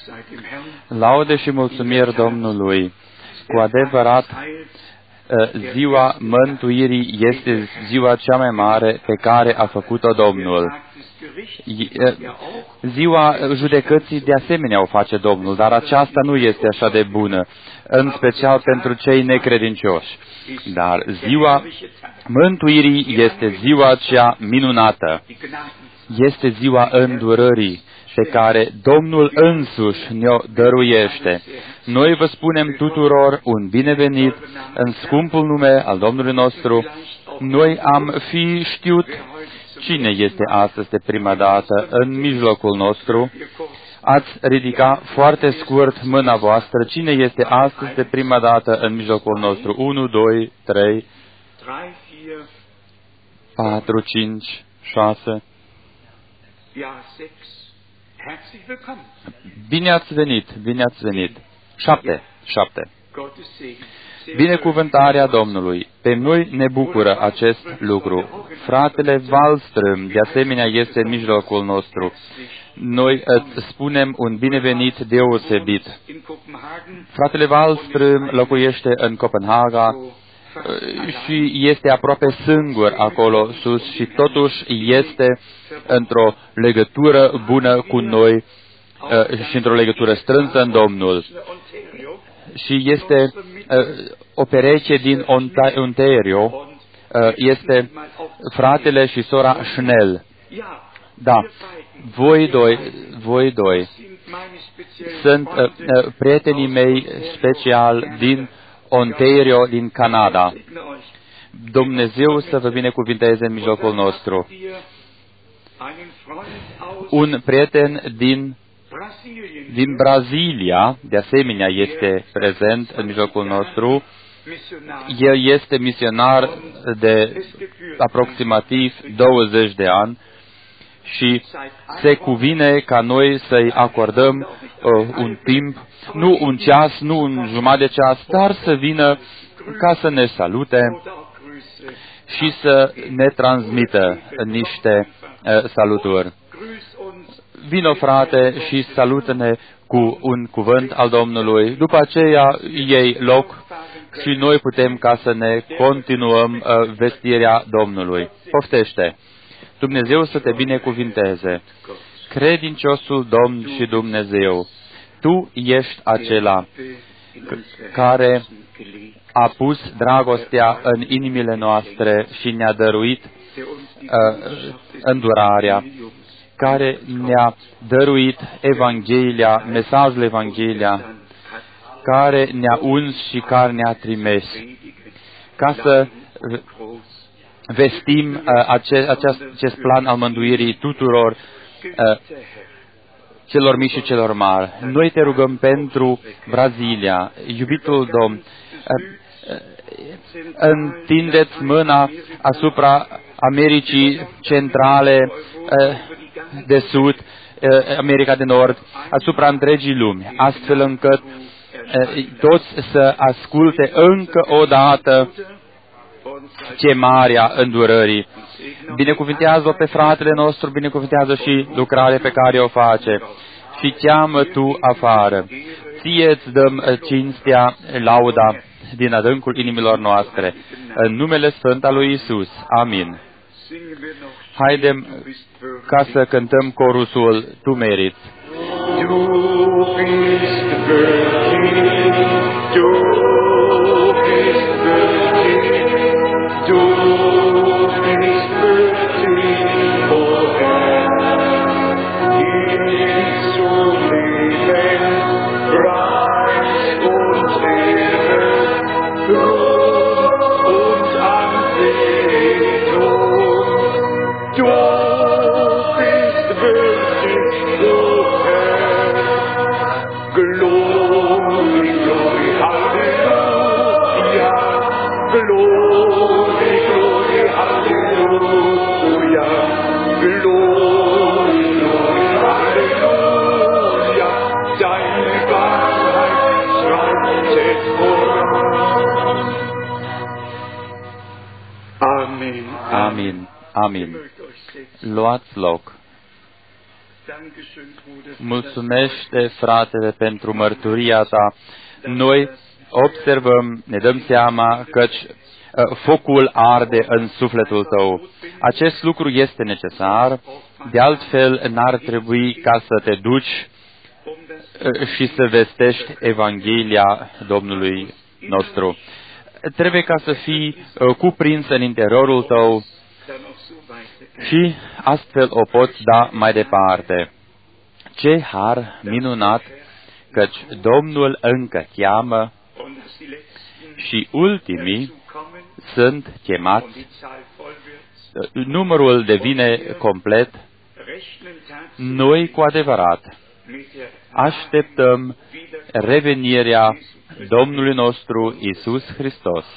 Laude și mulțumiri Domnului. Cu adevărat, ziua mântuirii este ziua cea mai mare pe care a făcut-o Domnul. Ziua judecății de asemenea o face Domnul, dar aceasta nu este așa de bună, în special pentru cei necredincioși. Dar ziua mântuirii este ziua cea minunată. Este ziua îndurării pe care Domnul însuși ne-o dăruiește. Noi vă spunem tuturor un binevenit în scumpul nume al Domnului nostru. Noi am fi știut cine este astăzi de prima dată în mijlocul nostru. Ați ridica foarte scurt mâna voastră. Cine este astăzi de prima dată în mijlocul nostru? 1, 2, 3, 4, 5, 6. Bine ați venit, bine ați venit. 7. Binecuvântarea Domnului. Pe noi ne bucură acest lucru. Fratele Wallström, de asemenea, este în mijlocul nostru. Noi îți spunem un binevenit deosebit. Fratele Wallström locuiește în Copenhaga și este aproape singur acolo sus și totuși este într-o legătură bună cu noi și într-o legătură strânsă în Domnul. Și este o pereche din Ontario, este fratele și sora Schnell. Da, voi doi sunt prietenii mei special din Ontario, din Canada. Dumnezeu să vă binecuvinteze în mijlocul nostru. Un prieten din Brazilia, de asemenea, este prezent în mijlocul nostru. El este misionar de aproximativ 20 de ani și se cuvine ca noi să-i acordăm un timp, nu un ceas, nu un jumătate de ceas, dar să vină ca să ne salute și să ne transmită niște saluturi. Vino, frate, și salută-ne cu un cuvânt al Domnului. După aceea iei loc și noi putem ca să ne continuăm vestirea Domnului. Poftește! Dumnezeu să te binecuvinteze. Credinciosul Domn și Dumnezeu, Tu ești acela care a pus dragostea în inimile noastre și ne-a dăruit îndurarea, care ne-a dăruit Evanghelia, mesajul Evanghelia, care ne-a uns și care ne-a trimis, ca să vestim acest plan al mântuirii tuturor celor mici și celor mari. Noi te rugăm pentru Brazilia, iubitul Domn, întindeți mâna asupra Americii Centrale, de Sud, America de Nord, asupra întregii lumi, astfel încât toți să asculte încă o dată chemarea îndurării. Binecuvintează-o pe fratele nostru, binecuvintează și lucrarea pe care o face și cheamă Tu afară. Ție-ți dăm cinstea, lauda din adâncul inimilor noastre. În numele Sfânt al lui Iisus. Amin. Haidem ca să cântăm corusul Tu meriți. Amin. Amin. Luați loc. Mulțumește, fratele, pentru mărturia ta. Noi observăm, ne dăm seama căci focul arde în sufletul tău. Acest lucru este necesar, de altfel n-ar trebui ca să te duci și să vestești Evanghelia Domnului nostru. Trebuie ca să fii cuprins în interiorul tău și astfel o poți da mai departe. Ce har minunat, căci Domnul încă cheamă și ultimii sunt chemați. Numărul devine complet. Noi cu adevărat așteptăm revenirea Domnului nostru Iisus Hristos.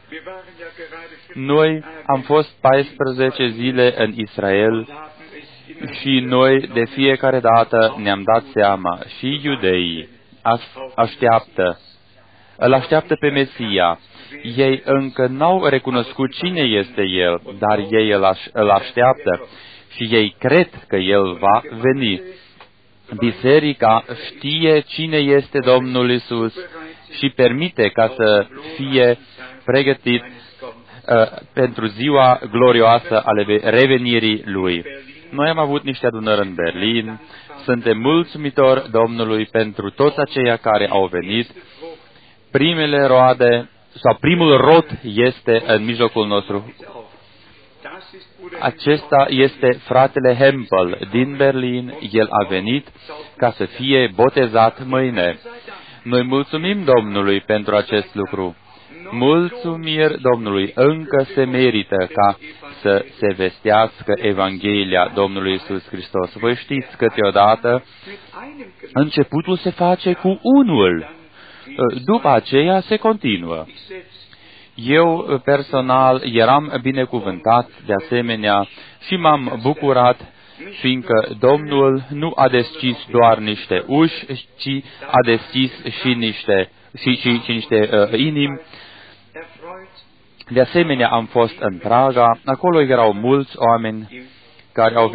Noi am fost 14 zile în Israel și noi de fiecare dată ne-am dat seama, și iudeii îl așteaptă pe Mesia. Ei încă n-au recunoscut cine este El, dar ei îl așteaptă și ei cred că El va veni. Biserica știe cine este Domnul Iisus și permite ca să fie pregătit pentru ziua glorioasă ale revenirii Lui. Noi am avut niște adunări în Berlin, suntem mulțumitori Domnului pentru toți aceia care au venit. Primele roade sau primul rod este în mijlocul nostru. Acesta este fratele Hempel din Berlin. El a venit ca să fie botezat mâine. Noi mulțumim Domnului pentru acest lucru. Mulțumiri Domnului, încă se merită ca să se vestească Evanghelia Domnului Iisus Hristos. Voi știți câteodată începutul se face cu unul, după aceea se continuă. Eu personal eram binecuvântat de asemenea și m-am bucurat, fiindcă Domnul nu a deschis doar niște uși, ci a deschis și niște inimi. De asemenea, am fost în Praga, acolo erau mulți oameni care au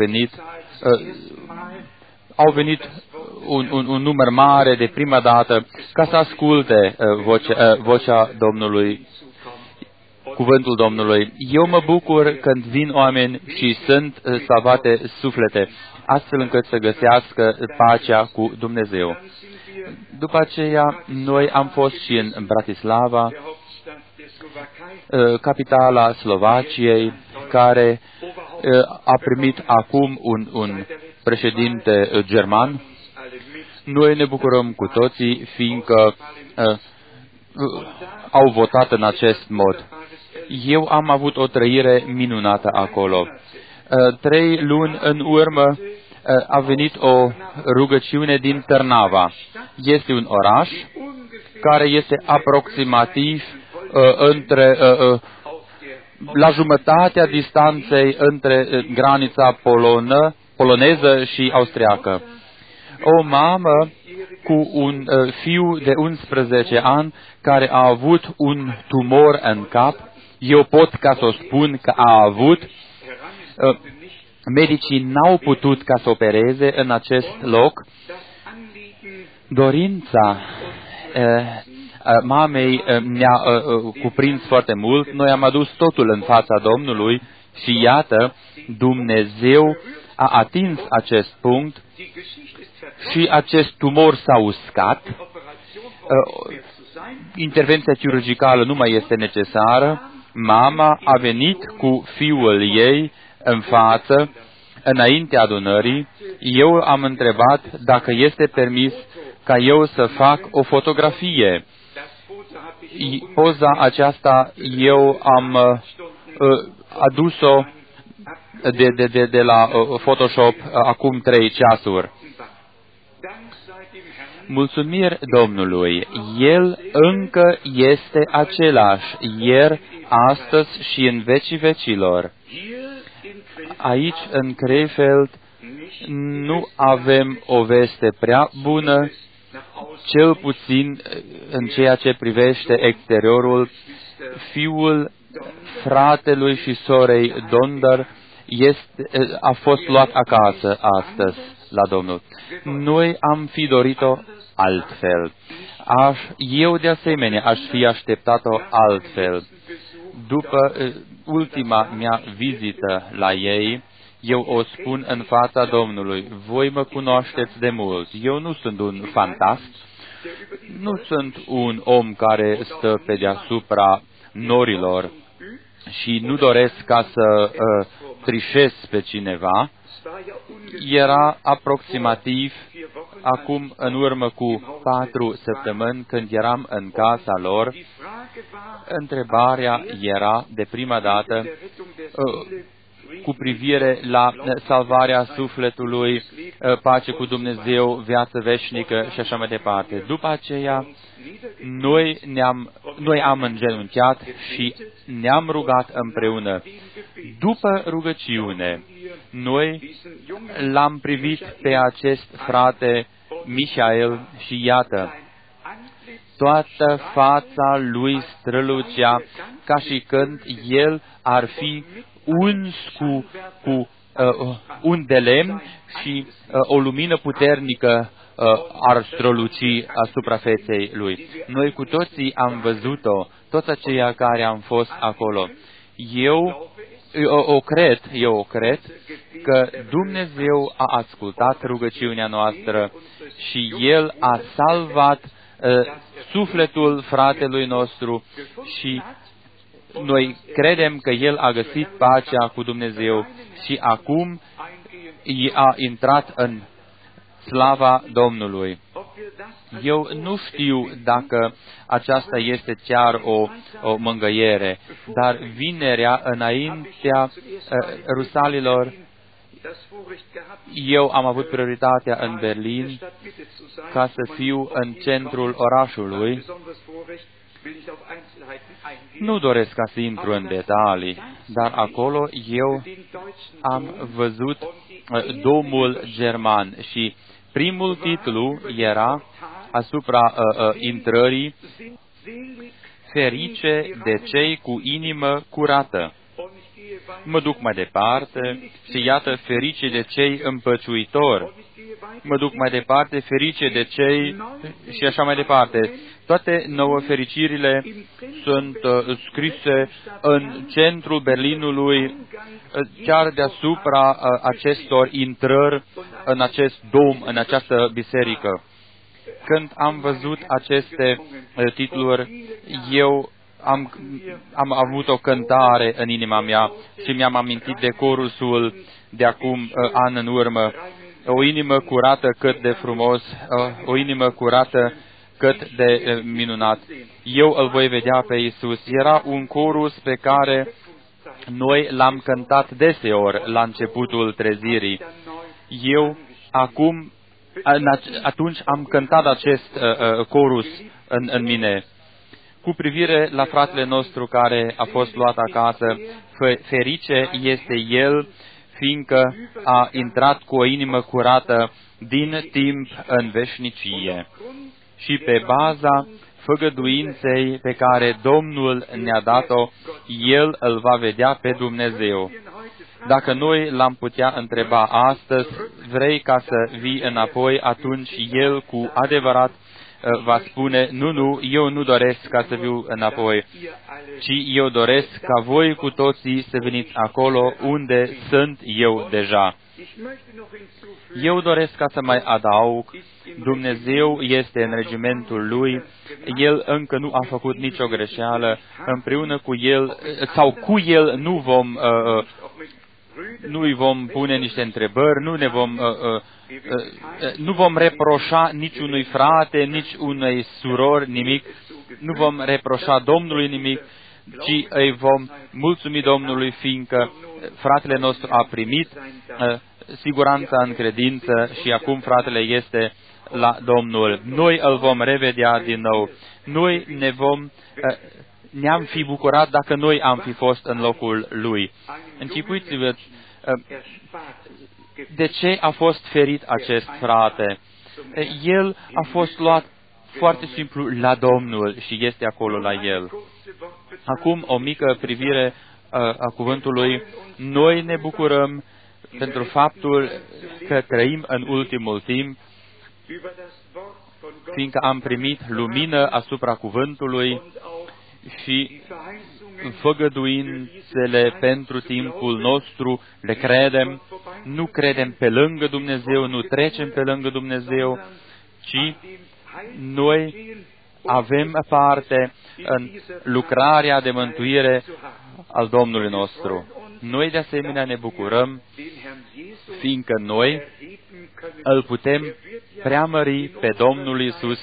venit un număr mare de prima dată ca să asculte vocea Domnului, cuvântul Domnului. Eu mă bucur când vin oameni și sunt salvate suflete, astfel încât să găsească pacea cu Dumnezeu. După aceea, noi am fost și în Bratislava, capitala Slovaciei, care a primit acum un președinte german. Noi ne bucurăm cu toții, fiindcă au votat în acest mod. Eu am avut o trăire minunată acolo. 3 luni în urmă a venit o rugăciune din Trnava. Este un oraș care este aproximativ la jumătatea distanței între granița poloneză și austriacă. O mamă cu un fiu de 11 ani care a avut un tumor în cap. Eu pot ca să o spun că a avut. Medicii n-au putut ca să opereze în acest loc. Dorința mamei ne-a cuprins foarte mult. Noi am adus totul în fața Domnului și iată, Dumnezeu a atins acest punct și acest tumor s-a uscat. Intervenția chirurgicală nu mai este necesară. Mama a venit cu fiul ei în față, înaintea adunării. Eu am întrebat dacă este permis ca eu să fac o fotografie. Poza aceasta eu am adus-o de la Photoshop acum 3 ceasuri. Mulțumiri Domnului, El încă este același, ieri, astăzi și în vecii vecilor. Aici, în Krefeld, nu avem o veste prea bună, cel puțin în ceea ce privește exteriorul. Fiul fratelui și sorei Donder a fost luat acasă astăzi la Domnul. Noi am fi dorit-o altfel. Eu de asemenea aș fi așteptat-o altfel. După ultima mea vizită la ei, eu o spun în fața Domnului, voi mă cunoașteți de mult. Eu nu sunt un fantast, nu sunt un om care stă pe deasupra norilor și nu doresc ca să trișez pe cineva. Era aproximativ acum în urmă cu 4 săptămâni când eram în casa lor. Întrebarea era de prima dată cu privire la salvarea sufletului, pace cu Dumnezeu, viață veșnică și așa mai departe. După aceea, noi am îngenunchiat și ne-am rugat împreună. După rugăciune, noi l-am privit pe acest frate Michael și iată, toată fața lui strălucea ca și când el ar fi uns cu un de lemn și o lumină puternică ar străluci asupra feței lui. Noi cu toții am văzut-o, toți aceia care am fost acolo. Eu o cred că Dumnezeu a ascultat rugăciunea noastră și El a salvat sufletul fratelui nostru și noi credem că el a găsit pacea cu Dumnezeu și acum a intrat în slava Domnului. Eu nu știu dacă aceasta este chiar o mângâiere, dar vinerea înaintea rusalilor, eu am avut prioritatea în Berlin ca să fiu în centrul orașului. Nu doresc ca să intru în detalii, dar acolo eu am văzut Domul German și primul titlu era asupra intrării, ferice de cei cu inimă curată. Mă duc mai departe și iată, ferice de cei împăciuitori. Mă duc mai departe, ferice de cei și așa mai departe. Toate 9 fericirile sunt scrise în centrul Berlinului, chiar deasupra acestor intrări în acest dom, în această biserică. Când am văzut aceste titluri, eu am avut o cântare în inima mea și mi-am amintit de corusul de acum an în urmă. O inimă curată cât de frumos, o inimă curată cât de minunat. Eu îl voi vedea pe Iisus. Era un corus pe care noi l-am cântat deseori la începutul trezirii. Eu atunci am cântat acest corus în mine. Cu privire la fratele nostru care a fost luat acasă, ferice este el, fiindcă a intrat cu o inimă curată din timp în veșnicie. Și pe baza făgăduinței pe care Domnul ne-a dat-o, El îl va vedea pe Dumnezeu. Dacă noi l-am putea întreba astăzi, vrei ca să vii înapoi, atunci El cu adevărat va spune, nu, eu nu doresc ca să viu înapoi, ci eu doresc ca voi cu toții să veniți acolo unde sunt eu deja. Eu doresc ca să mai adaug, Dumnezeu este în regimentul Lui, El încă nu a făcut nicio greșeală, împreună cu El, sau cu El nu îi vom pune niște întrebări, nu vom reproșa niciunui frate, nici unei surori nimic, nu vom reproșa Domnului nimic, ci îi vom mulțumi Domnului, fiindcă fratele nostru a primit siguranța în credință și acum fratele este la Domnul. Noi îl vom revedea din nou. Noi ne-am fi bucurat dacă noi am fi fost în locul lui. Închipuiți-vă de ce a fost ferit acest frate. El a fost luat foarte simplu la Domnul și este acolo la el. Acum o mică privire a cuvântului, noi ne bucurăm pentru faptul că trăim în ultimul timp, fiindcă am primit lumină asupra cuvântului și făgăduințele pentru timpul nostru le credem, nu credem pe lângă Dumnezeu, nu trecem pe lângă Dumnezeu, ci noi avem parte în lucrarea de mântuire al Domnului nostru. Noi de asemenea ne bucurăm, fiindcă noi îl putem preamări pe Domnul Iisus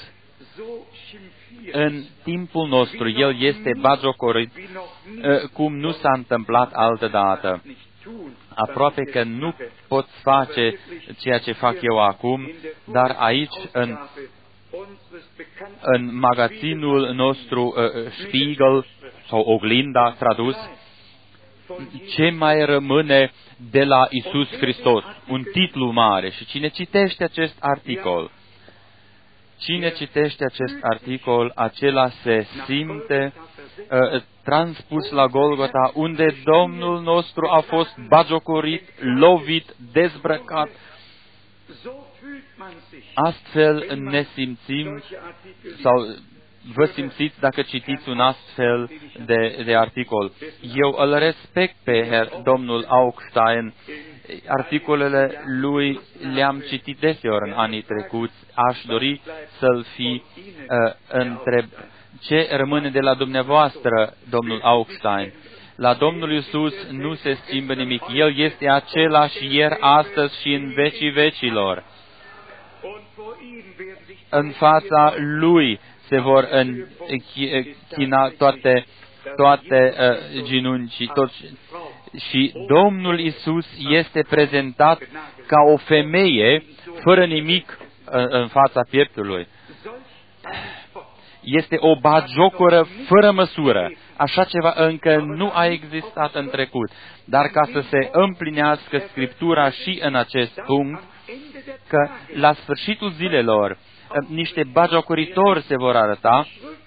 în timpul nostru. El este batjocorit, cum nu s-a întâmplat altădată. Aproape că nu pot face ceea ce fac eu acum, dar aici, în magazinul nostru Spiegel, sau Oglinda tradus, ce mai rămâne de la Iisus Hristos? Un titlu mare. Și cine citește acest articol, acela se simte transpus la Golgota, unde Domnul nostru a fost batjocorit, lovit, dezbrăcat. Astfel ne simțim, sau vă simțiți dacă citiți un astfel de articol. Eu îl respect pe domnul Augstein. Articolele lui le-am citit deseori în anii trecuți. Aș dori să-l fi întreb ce rămâne de la dumneavoastră, domnul Augstein. La Domnul Iisus nu se schimbă nimic. El este același ieri, astăzi și în vecii vecilor. În fața Lui se vor închina toate ginuncii. Și Domnul Iisus este prezentat ca o femeie fără nimic în fața pieptului. Este o batjocoră fără măsură. Așa ceva încă nu a existat în trecut. Dar ca să se împlinească Scriptura și în acest punct, că la sfârșitul zilelor niște batjocoritori se vor arăta,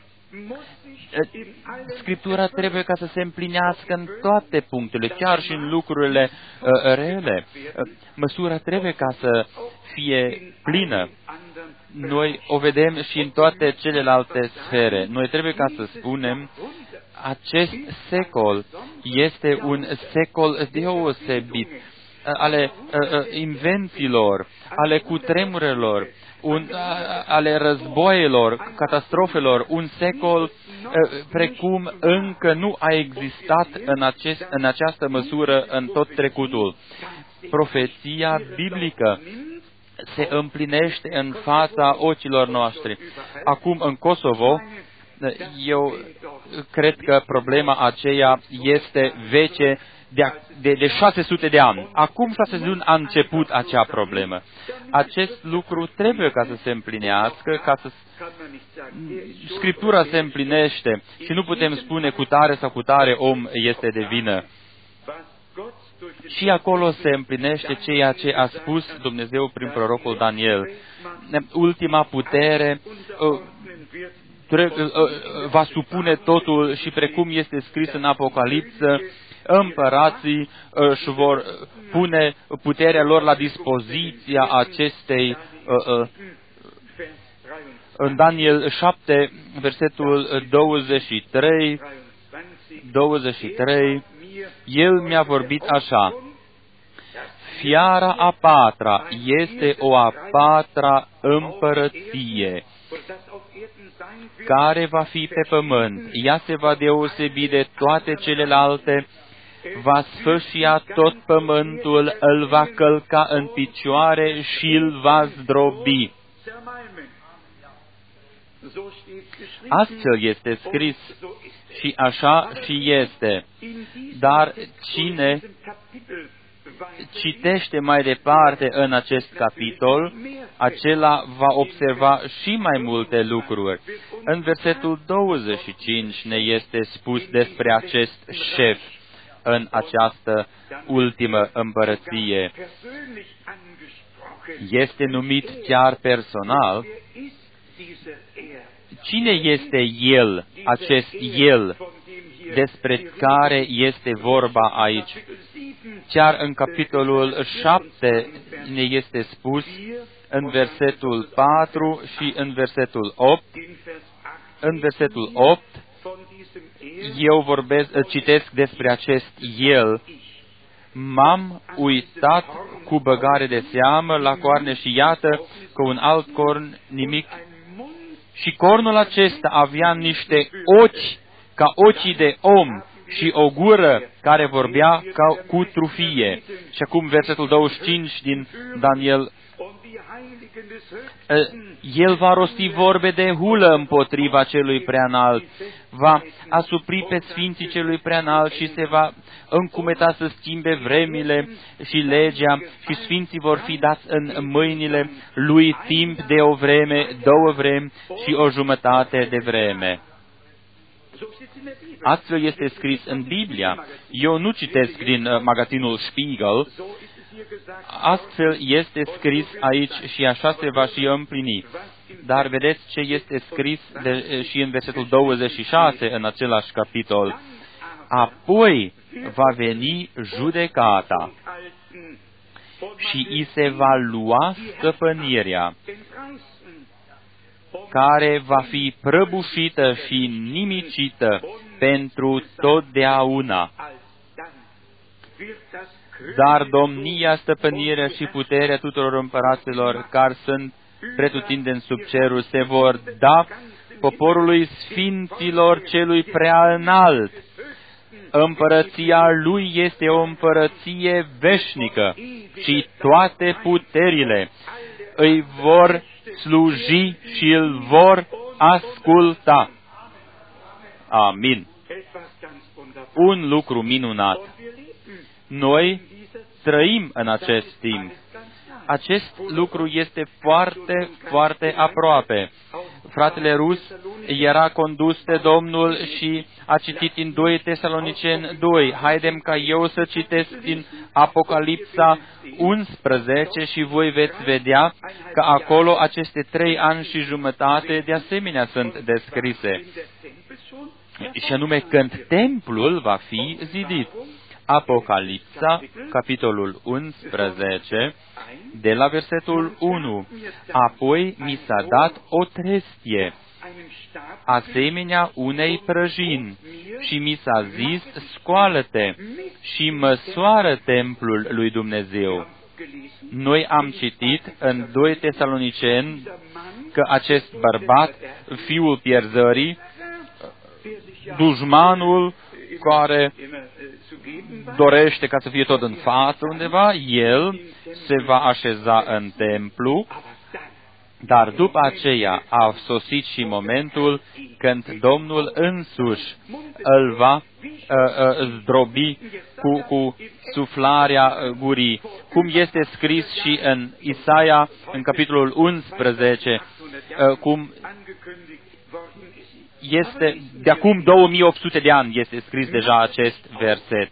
Scriptura trebuie ca să se împlinească în toate punctele, chiar și în lucrurile rele. Măsura trebuie ca să fie plină. Noi o vedem și în toate celelalte sfere. Noi trebuie ca să spunem, acest secol este un secol deosebit ale invențiilor, ale cutremurelor, ale războaielor, catastrofelor, un secol precum încă nu a existat în această măsură în tot trecutul. Profeția biblică se împlinește în fața ochilor noștri. Acum, în Kosovo, eu cred că problema aceea este veche de 600 de ani. Acum 600 de ani a început acea problemă. Acest lucru trebuie ca să se împlinească, ca să Scriptura se împlinește și nu putem spune cu tare sau cu tare om este de vină. Și acolo se împlinește ceea ce a spus Dumnezeu prin prorocul Daniel. Ultima putere va supune totul și precum este scris în Apocalipsă, împărații își vor pune puterea lor la dispoziția acestei. În Daniel 7, versetul 23, el mi-a vorbit așa: fiara a patra este o a patra împărăție care va fi pe pământ. Ea se va deosebi de toate celelalte, va sfâșia tot pământul, îl va călca în picioare și îl va zdrobi. Astfel este scris și așa și este. Dar cine citește mai departe în acest capitol, acela va observa și mai multe lucruri. În versetul 25 ne este spus despre acest șef în această ultimă împărăție. Este numit chiar personal. Cine este El, acest El despre care este vorba aici. Chiar în capitolul 7 ne este spus, în versetul 4 și în versetul 8, în versetul 8, eu citesc despre acest El. M-am uitat cu băgare de seamă la coarne și iată că un alt corn nimic. Și cornul acesta avea niște ochi ca ochii de om și o gură care vorbea ca cu trufie. Și acum versetul 25 din Daniel. El va rosti vorbe de hulă împotriva celui preanalt, va asupri pe sfinții celui preanalt și se va încumeta să schimbe vremile și legea și sfinții vor fi dați în mâinile lui timp de o vreme, 2 vremi și o jumătate de vreme. Astfel este scris în Biblia. Eu nu citesc din magazinul Spiegel. Astfel este scris aici și așa se va și împlini. Dar vedeți ce este scris și în versetul 26 în același capitol. Apoi va veni judecata și îi se va lua stăpânirea, care va fi prăbușită și nimicită pentru totdeauna. Dar domnia, stăpânirea și puterea tuturor împăraților care sunt pretutindeni sub cerul se vor da poporului sfinților celui prea înalt. Împărăția lui este o împărăție veșnică și toate puterile îi vor sluji și îl vor asculta. Amin. Un lucru minunat. Noi trăim în acest timp. Acest lucru este foarte, foarte aproape. Fratele Rus era condus de Domnul și a citit în 2 Tesaloniceni 2. Haidem ca eu să citesc din Apocalipsa 11 și voi veți vedea că acolo aceste 3 ani și jumătate de asemenea sunt descrise. Și anume când templul va fi zidit. Apocalipsa, capitolul 11, de la versetul 1. Apoi mi s-a dat o trestie, asemenea unei prăjini, și mi s-a zis, scoală-te și măsoară templul lui Dumnezeu. Noi am citit în 2 Tesaloniceni că acest bărbat, fiul pierzării, dușmanul care dorește ca să fie tot în față undeva, el se va așeza în templu, dar după aceea a sosit și momentul când Domnul însuși îl va zdrobi cu suflarea gurii, cum este scris și în Isaia, în capitolul 11, cum este, de acum 2800 de ani este scris deja acest verset.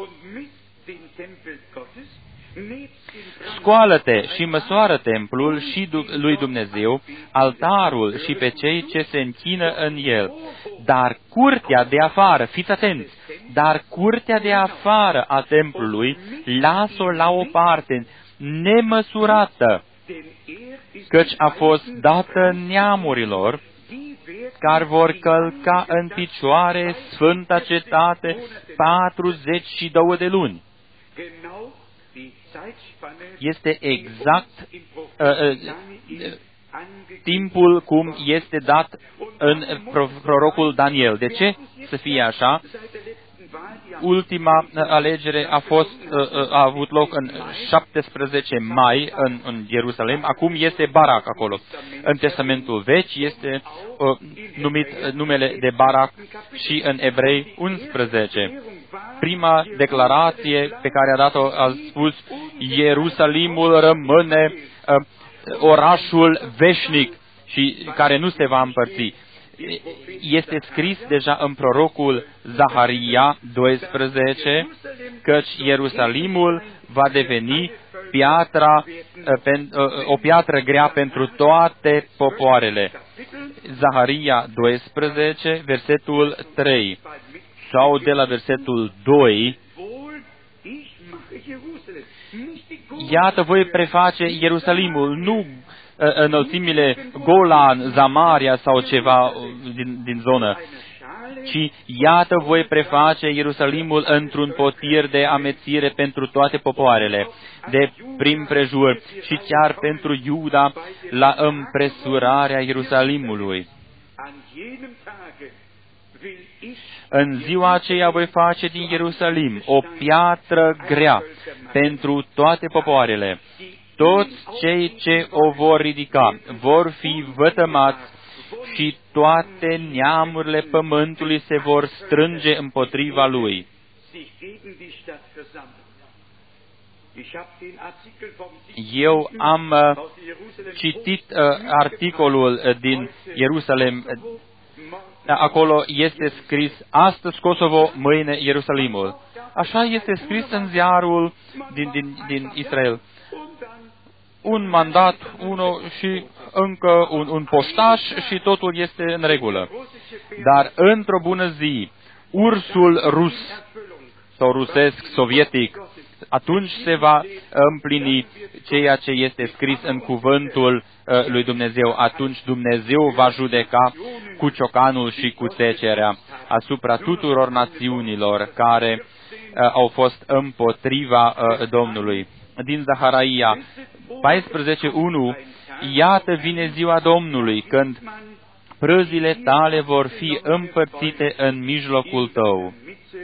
Scoală-te și măsoară templul și lui Dumnezeu, altarul și pe cei ce se închină în el. Dar curtea de afară, fiți atenți, dar curtea de afară a templului, las-o la o parte, nemăsurată, căci a fost dată neamurilor, care vor călca în picioare sfânta cetate 42 de luni. Este exact timpul cum este dat în prorocul Daniel. De ce să fie așa? Ultima alegere a avut loc în 17 mai în Ierusalim. Acum este Barak acolo. În Testamentul Vechi este numit numele de Barak și în Evrei 11. Prima declarație pe care a dat-o a spus: Ierusalimul rămâne orașul veșnic și care nu se va împărți. Este scris deja în prorocul Zaharia 12, căci Ierusalimul va deveni o piatră grea pentru toate popoarele. Zaharia 12, versetul 3. sau de la versetul 2, iată, voi preface Ierusalimul, nu înălțimile Golan, Zamaria sau ceva din zonă, ci iată, voi preface Ierusalimul într-un potir de amețire pentru toate popoarele, de prim prejur și chiar pentru Iuda la împresurarea Ierusalimului. În ziua aceea voi face din Ierusalim o piatră grea pentru toate popoarele. Toți cei ce o vor ridica vor fi vătămați și toate neamurile pământului se vor strânge împotriva lui. Eu am citit articolul din Ierusalem. Acolo este scris, astăzi Kosovo, mâine Ierusalimul. Așa este scris în ziarul din Israel. Un mandat, și încă un poștaș și totul este în regulă. Dar într-o bună zi, ursul rus sau rusesc, sovietic, atunci se va împlini ceea ce este scris în cuvântul lui Dumnezeu. Atunci Dumnezeu va judeca cu ciocanul și cu tecerea asupra tuturor națiunilor care au fost împotriva Domnului. Din Zaharaia 14:1, iată vine ziua Domnului, când prăzile tale vor fi împărțite în mijlocul tău.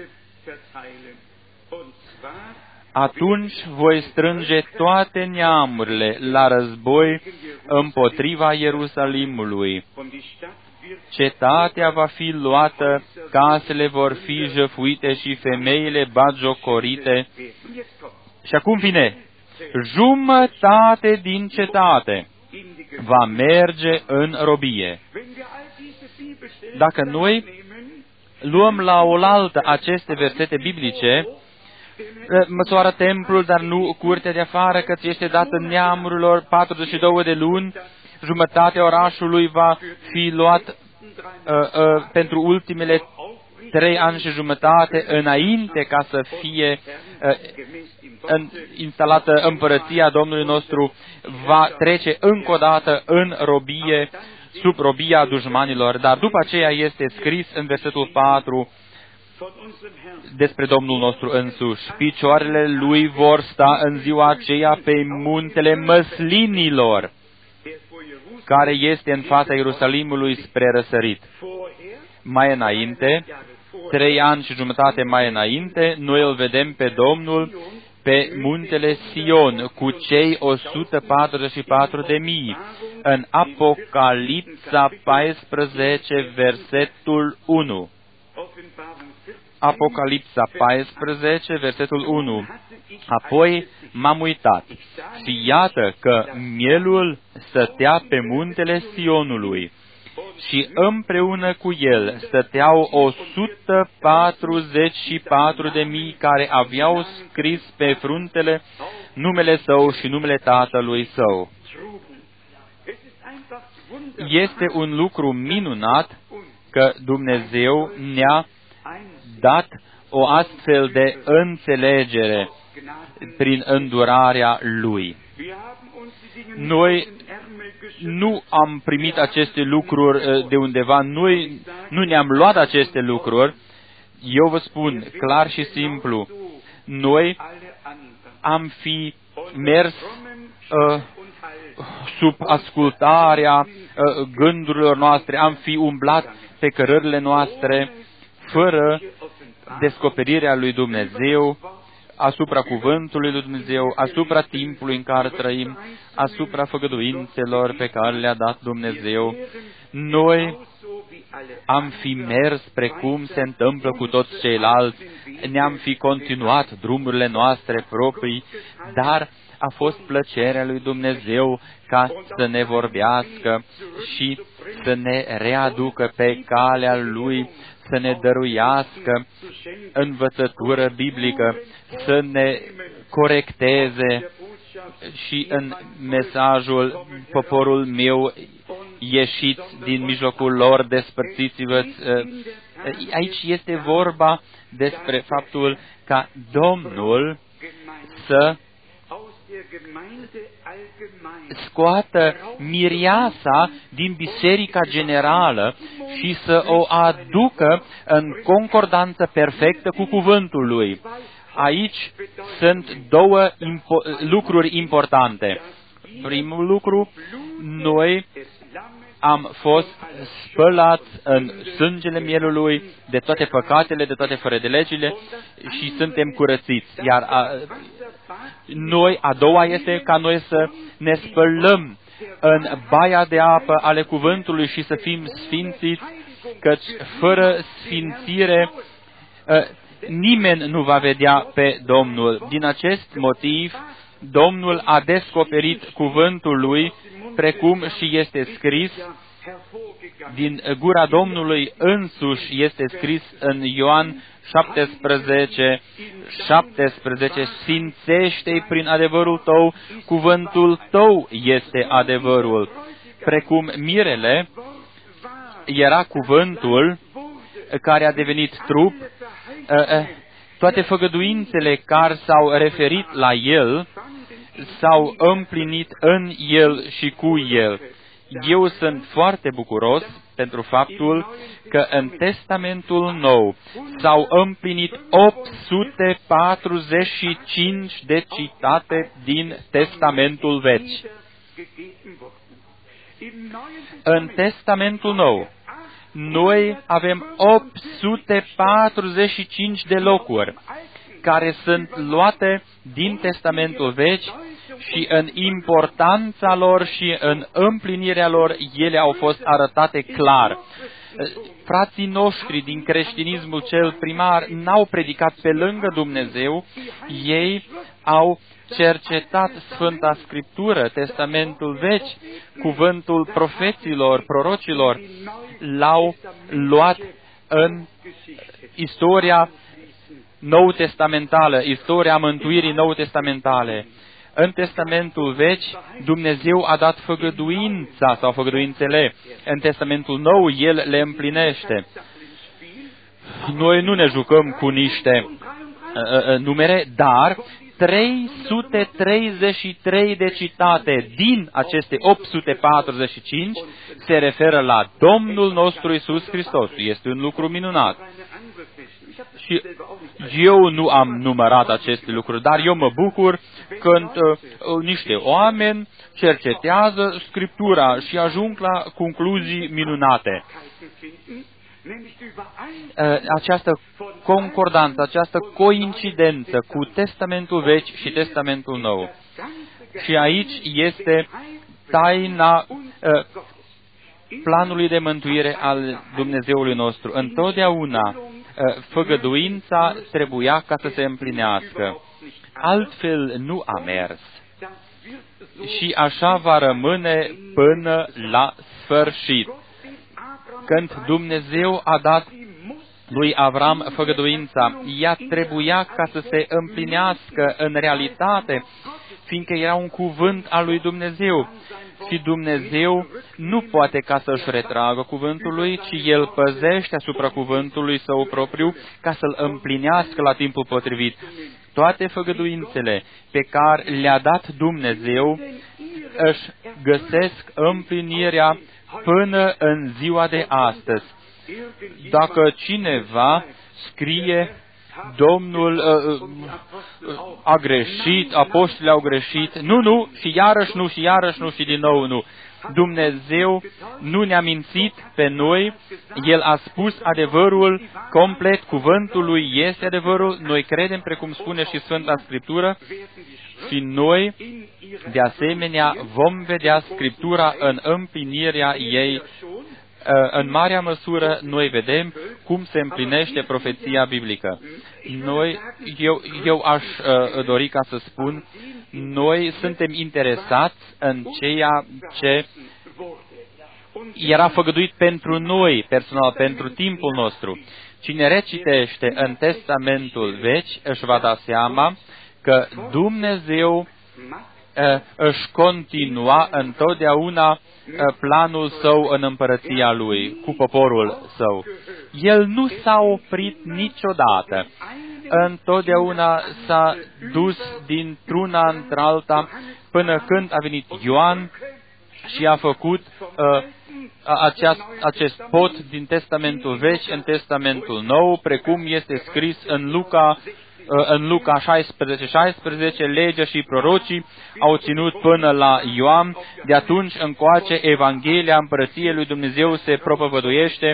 Atunci voi strânge toate neamurile la război împotriva Ierusalimului. Cetatea va fi luată, casele vor fi jăfuite și femeile batjocorite. Și acum vine, jumătate din cetate va merge în robie. Dacă noi luăm la oaltă aceste versete biblice, măsoară templul, dar nu curtea de afară, căci este dată neamurilor 42 de luni, jumătatea orașului va fi luat pentru ultimele 3 ani și jumătate înainte ca să fie instalată împărăția Domnului nostru, va trece încă o dată în robie, sub robia dușmanilor. Dar după aceea este scris în versetul 4 despre Domnul nostru însuși. Picioarele lui vor sta în ziua aceea pe muntele măslinilor, care este în fața Ierusalimului spre răsărit. Mai înainte, 3 ani și jumătate mai înainte, noi îl vedem pe Domnul pe muntele Sion cu cei 144.000 în Apocalipsa 14, versetul 1. Apocalipsa 14, versetul 1. Apoi m-am uitat și iată că mielul stătea pe muntele Sionului și împreună cu el stăteau 144.000 care aveau scris pe fruntele numele său și numele tatălui său. Este un lucru minunat că Dumnezeu ne-a dat o astfel de înțelegere prin îndurarea Lui. Noi nu am primit aceste lucruri de undeva, noi nu ne-am luat aceste lucruri. Eu vă spun clar și simplu, noi am fi mers sub ascultarea gândurilor noastre, am fi umblat pe cărările noastre fără descoperirea lui Dumnezeu asupra cuvântului lui Dumnezeu, asupra timpului în care trăim, asupra făgăduințelor pe care le-a dat Dumnezeu. Noi am fi mers precum se întâmplă cu toți ceilalți, ne-am fi continuat drumurile noastre proprii, dar a fost plăcerea lui Dumnezeu ca să ne vorbească și să ne readucă pe calea Lui, să ne dăruiască învățătură biblică, să ne corecteze și în mesajul poporul meu, ieșiți din mijlocul lor, despărțiți-vă Aici este vorba despre faptul ca Domnul să scoată mireasa din biserica generală și să o aducă în concordanță perfectă cu cuvântul lui. Aici sunt două lucruri importante. Primul lucru, noi am fost spălați în sângele mielului de toate păcatele, de toate fără de legile și suntem curățiți. Iar a doua este ca noi să ne spălăm în baia de apă ale cuvântului și să fim sfințiți, căci fără sfințire nimeni nu va vedea pe Domnul. Din acest motiv, Domnul a descoperit cuvântul lui, precum și este scris, din gura Domnului însuși este scris în Ioan 17, sfințește-i prin adevărul tău, cuvântul tău este adevărul. Precum mirele era cuvântul care a devenit trup, toate făgăduințele care s-au referit la el s-au împlinit în el și cu el. Eu sunt foarte bucuros pentru faptul că în Testamentul Nou s-au împlinit 845 de citate din Testamentul Vechi. În Testamentul Nou noi avem 845 de locuri care sunt luate din Testamentul Vechi și în importanța lor și în împlinirea lor ele au fost arătate clar. Frații noștri din creștinismul cel primar n-au predicat pe lângă Dumnezeu, ei au cercetat Sfânta Scriptură, Testamentul Vechi, cuvântul profeților, prorocilor, l-au luat în istoria nou-testamentală, istoria mântuirii nou-testamentale. În Testamentul Vechi, Dumnezeu a dat făgăduința sau făgăduințele. În Testamentul Nou, El le împlinește. Noi nu ne jucăm cu niște numere, dar 333 de citate din aceste 845 se referă la Domnul nostru Iisus Hristos. Este un lucru minunat. Și eu nu am numărat aceste lucruri, dar eu mă bucur când niște oameni cercetează Scriptura și ajung la concluzii minunate. Această concordanță, această coincidență cu Testamentul Vechi și Testamentul Nou. Și aici este taina planului de mântuire al Dumnezeului nostru. Întotdeauna făgăduința trebuia ca să se împlinească. Altfel nu a mers. Și așa va rămâne până la sfârșit. Când Dumnezeu a dat lui Avram făgăduința, ea trebuia ca să se împlinească în realitate, fiindcă era un cuvânt al lui Dumnezeu. Și Dumnezeu nu poate ca să-și retragă cuvântul lui, ci El păzește asupra cuvântului său propriu ca să-l împlinească la timpul potrivit. Toate făgăduințele pe care le-a dat Dumnezeu își găsesc împlinirea până în ziua de astăzi. Dacă cineva scrie Domnul a greșit, apostolii au greșit, nu, și iarăși nu, și iarăși nu, și din nou nu. Dumnezeu nu ne-a mințit pe noi, El a spus adevărul complet, cuvântul lui este adevărul, noi credem, precum spune și Sfânta Scriptură, și noi, de asemenea, vom vedea Scriptura în împlinirea ei. În marea măsură, noi vedem cum se împlinește profeția biblică. Eu aș dori ca să spun, noi suntem interesați în ceea ce era făgăduit pentru noi, personal, pentru timpul nostru. Cine recitește în Testamentul Vechi își va da seama că Dumnezeu își continua întotdeauna planul său în împărăția lui, cu poporul său. El nu s-a oprit niciodată. Întotdeauna s-a dus dintr-una într-alta până când a venit Ioan și a făcut acest pod din Testamentul Vechi în Testamentul Nou, precum este scris în Luca 16:16, legea și prorocii au ținut până la Ioan. De atunci încoace Evanghelia Împărăției lui Dumnezeu se propovăduiește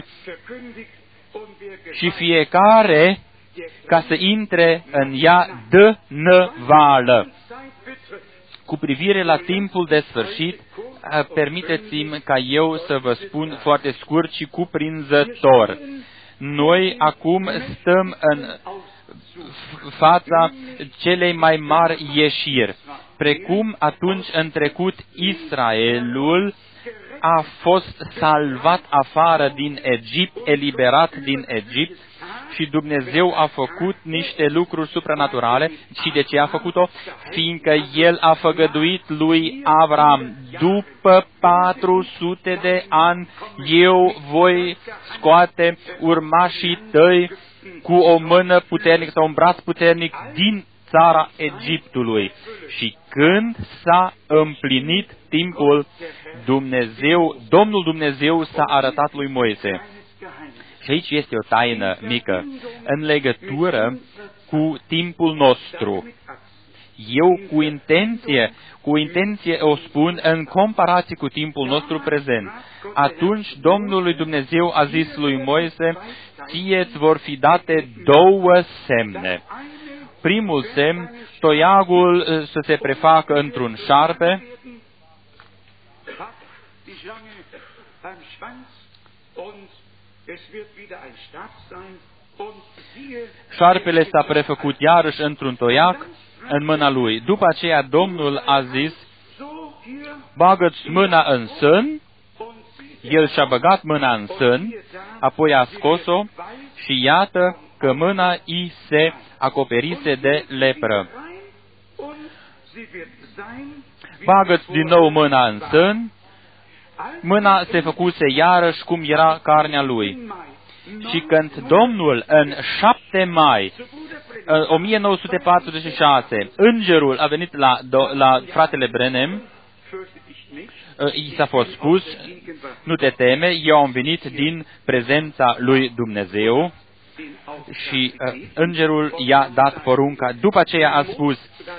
și fiecare, ca să intre în ea, dă năvală. Cu privire la timpul de sfârșit, permiteți-mi ca eu să vă spun foarte scurt și cuprinzător. Noi acum stăm în fața celei mai mari ieșiri. Precum atunci în trecut Israelul a fost salvat afară din Egipt, eliberat din Egipt, și Dumnezeu a făcut niște lucruri supranaturale. Și de ce a făcut-o? Fiindcă El a făgăduit lui Avram: după 400 de ani eu voi scoate urmașii tăi cu o mână puternică sau un braț puternic din țara Egiptului. Și când s-a împlinit timpul, Domnul Dumnezeu s-a arătat lui Moise. Și aici este o taină mică în legătură cu timpul nostru. Eu cu intenție o spun în comparație cu timpul nostru prezent. Atunci Domnul lui Dumnezeu a zis lui Moise: ție-ți vor fi date 2 semne. Primul semn, toiagul să se prefacă într-un șarpe. Șarpele s-a prefăcut iarăși într-un toiac în mâna lui. După aceea Domnul a zis: bagă-ți mâna în sân. El și-a băgat mâna în sân, apoi a scos-o și iată că mâna i se acoperise de lepră. Bagă-ți din nou mâna în sân. Mâna se făcuse iarăși cum era carnea lui. Și când Domnul în 7 mai 1946, îngerul a venit la fratele Branham, i s-a fost spus: nu te teme, eu am venit din prezența lui Dumnezeu. Și îngerul i-a dat porunca. După aceea a spus,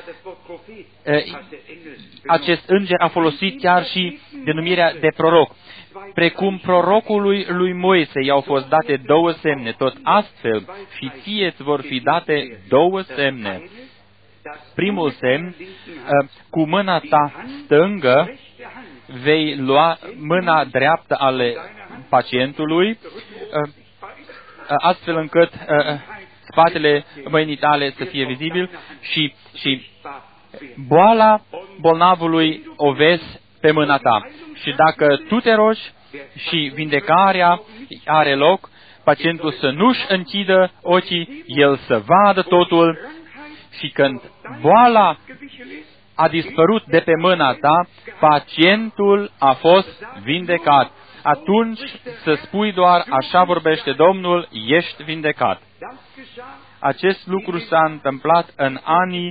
acest înger a folosit chiar și denumirea de proroc. Precum prorocului lui Moise i-au fost date 2 semne, tot astfel și ție-ți vor fi date 2 semne. Primul semn, cu mâna ta stângă vei lua mâna dreaptă ale pacientului, astfel încât spatele mâinii tale să fie vizibil și boala bolnavului o vezi pe mâna ta. Și dacă tu te rogi și vindecarea are loc, pacientul să nu-și închidă ochii, el să vadă totul și când boala a dispărut de pe mâna ta, pacientul a fost vindecat. Atunci să spui doar: așa vorbește Domnul, ești vindecat. Acest lucru s-a întâmplat în anii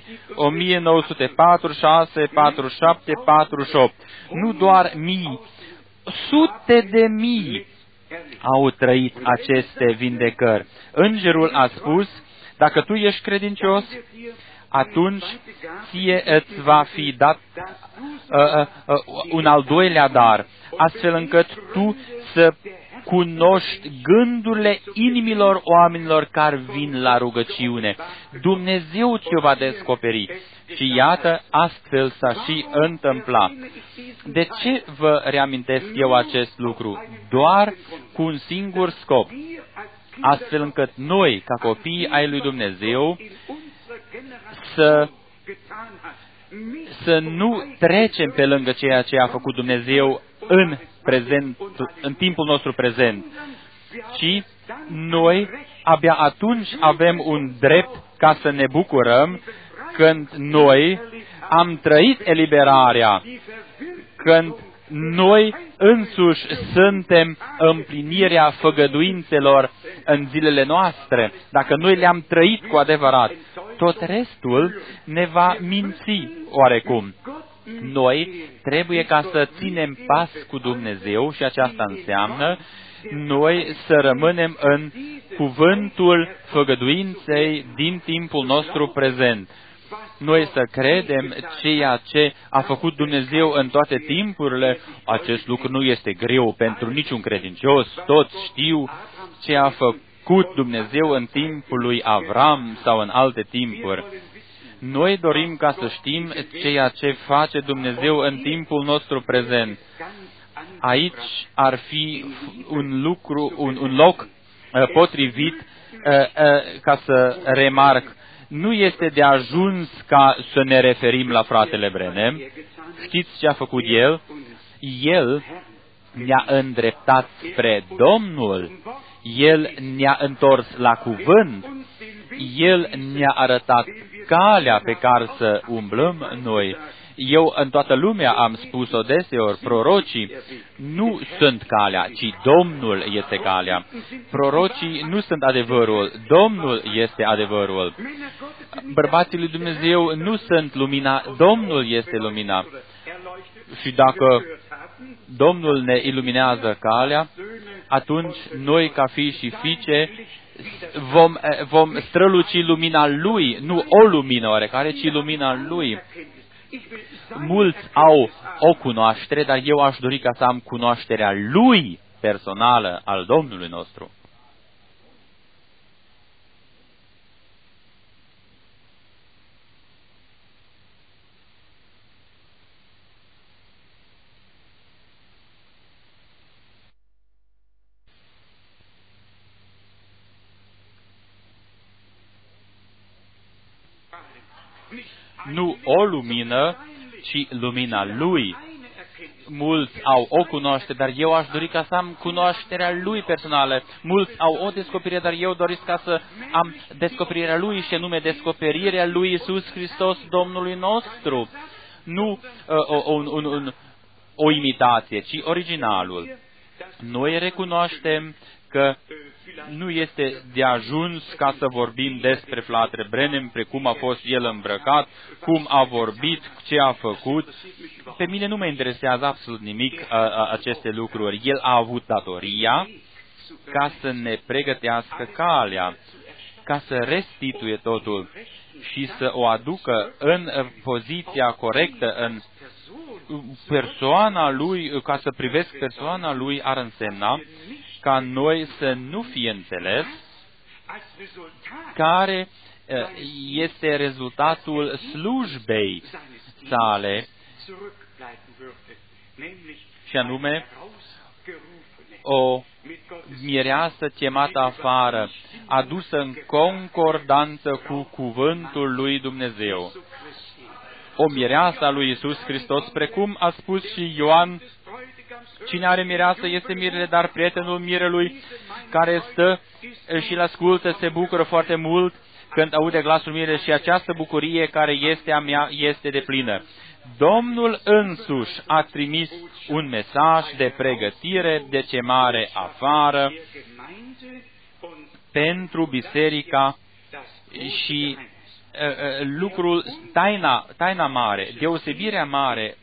1946, 47, 48. Nu doar mii, sute de mii au trăit aceste vindecări. Îngerul a spus: dacă tu ești credincios, atunci ție îți va fi dat un al doilea dar, astfel încât tu să cunoști gândurile inimilor oamenilor care vin la rugăciune. Dumnezeu ți-o va descoperi. Și iată, astfel s-a și întâmplat. De ce vă reamintesc eu acest lucru? Doar cu un singur scop, astfel încât noi, ca copii ai lui Dumnezeu, să nu trecem pe lângă ceea ce a făcut Dumnezeu în timpul nostru prezent, ci noi abia atunci avem un drept ca să ne bucurăm când noi am trăit eliberarea, când noi însuși suntem împlinirea făgăduințelor în zilele noastre, dacă noi le-am trăit cu adevărat, tot restul ne va minți oarecum. Noi trebuie ca să ținem pas cu Dumnezeu și aceasta înseamnă noi să rămânem în cuvântul făgăduinței din timpul nostru prezent. Noi să credem ceea ce a făcut Dumnezeu în toate timpurile. Acest lucru nu este greu pentru niciun credincios. Toți știu ce a făcut Dumnezeu în timpul lui Avram sau în alte timpuri. Noi dorim ca să știm ceea ce face Dumnezeu în timpul nostru prezent. Aici ar fi un loc potrivit ca să remarc. Nu este de ajuns ca să ne referim la fratele Branham. Știți ce a făcut el? El ne-a îndreptat spre Domnul. El ne-a întors la cuvânt. El ne-a arătat calea pe care să umblăm noi. Eu în toată lumea am spus-o deseori, prorocii nu sunt calea, ci Domnul este calea. Prorocii nu sunt adevărul, Domnul este adevărul. Bărbații lui Dumnezeu nu sunt lumina, Domnul este lumina. Și dacă Domnul ne iluminează calea, atunci noi, ca fii și fiice, vom străluci lumina Lui, nu o lumină oarecare, ci lumina Lui. Mulți au o cunoaștere, dar eu aș dori ca să am cunoașterea Lui personală, al Domnului nostru. Nu o lumină, ci lumina Lui. Mulți au o cunoaștere, dar eu aș dori ca să am cunoașterea Lui personală. Mulți au o descoperire, dar eu doresc ca să am descoperirea Lui, și anume descoperirea Lui Iisus Hristos, Domnului nostru. Nu o imitație, ci originalul. Noi recunoaștem că nu este de ajuns ca să vorbim despre fratele Branham, precum a fost el îmbrăcat, cum a vorbit, ce a făcut. Pe mine nu mă interesează absolut nimic aceste lucruri. El a avut datoria ca să ne pregătească calea, ca să restituie totul și să o aducă în poziția corectă, în persoana Lui, ca să privesc persoana Lui, ar însemna ca noi să nu fie înțeles care este rezultatul slujbei sale, și anume o mireasă chemată afară, adusă în concordanță cu cuvântul lui Dumnezeu. O mireasă a lui Iisus Hristos, precum a spus și Ioan: cine are mireasă este mirele, dar prietenul mirelui care stă și îl ascultă se bucură foarte mult când aude glasul mirelui, și această bucurie care este a mea este deplină. Domnul însuși a trimis un mesaj de pregătire, de chemare afară pentru biserica și lucrul, taina mare, deosebirea mare,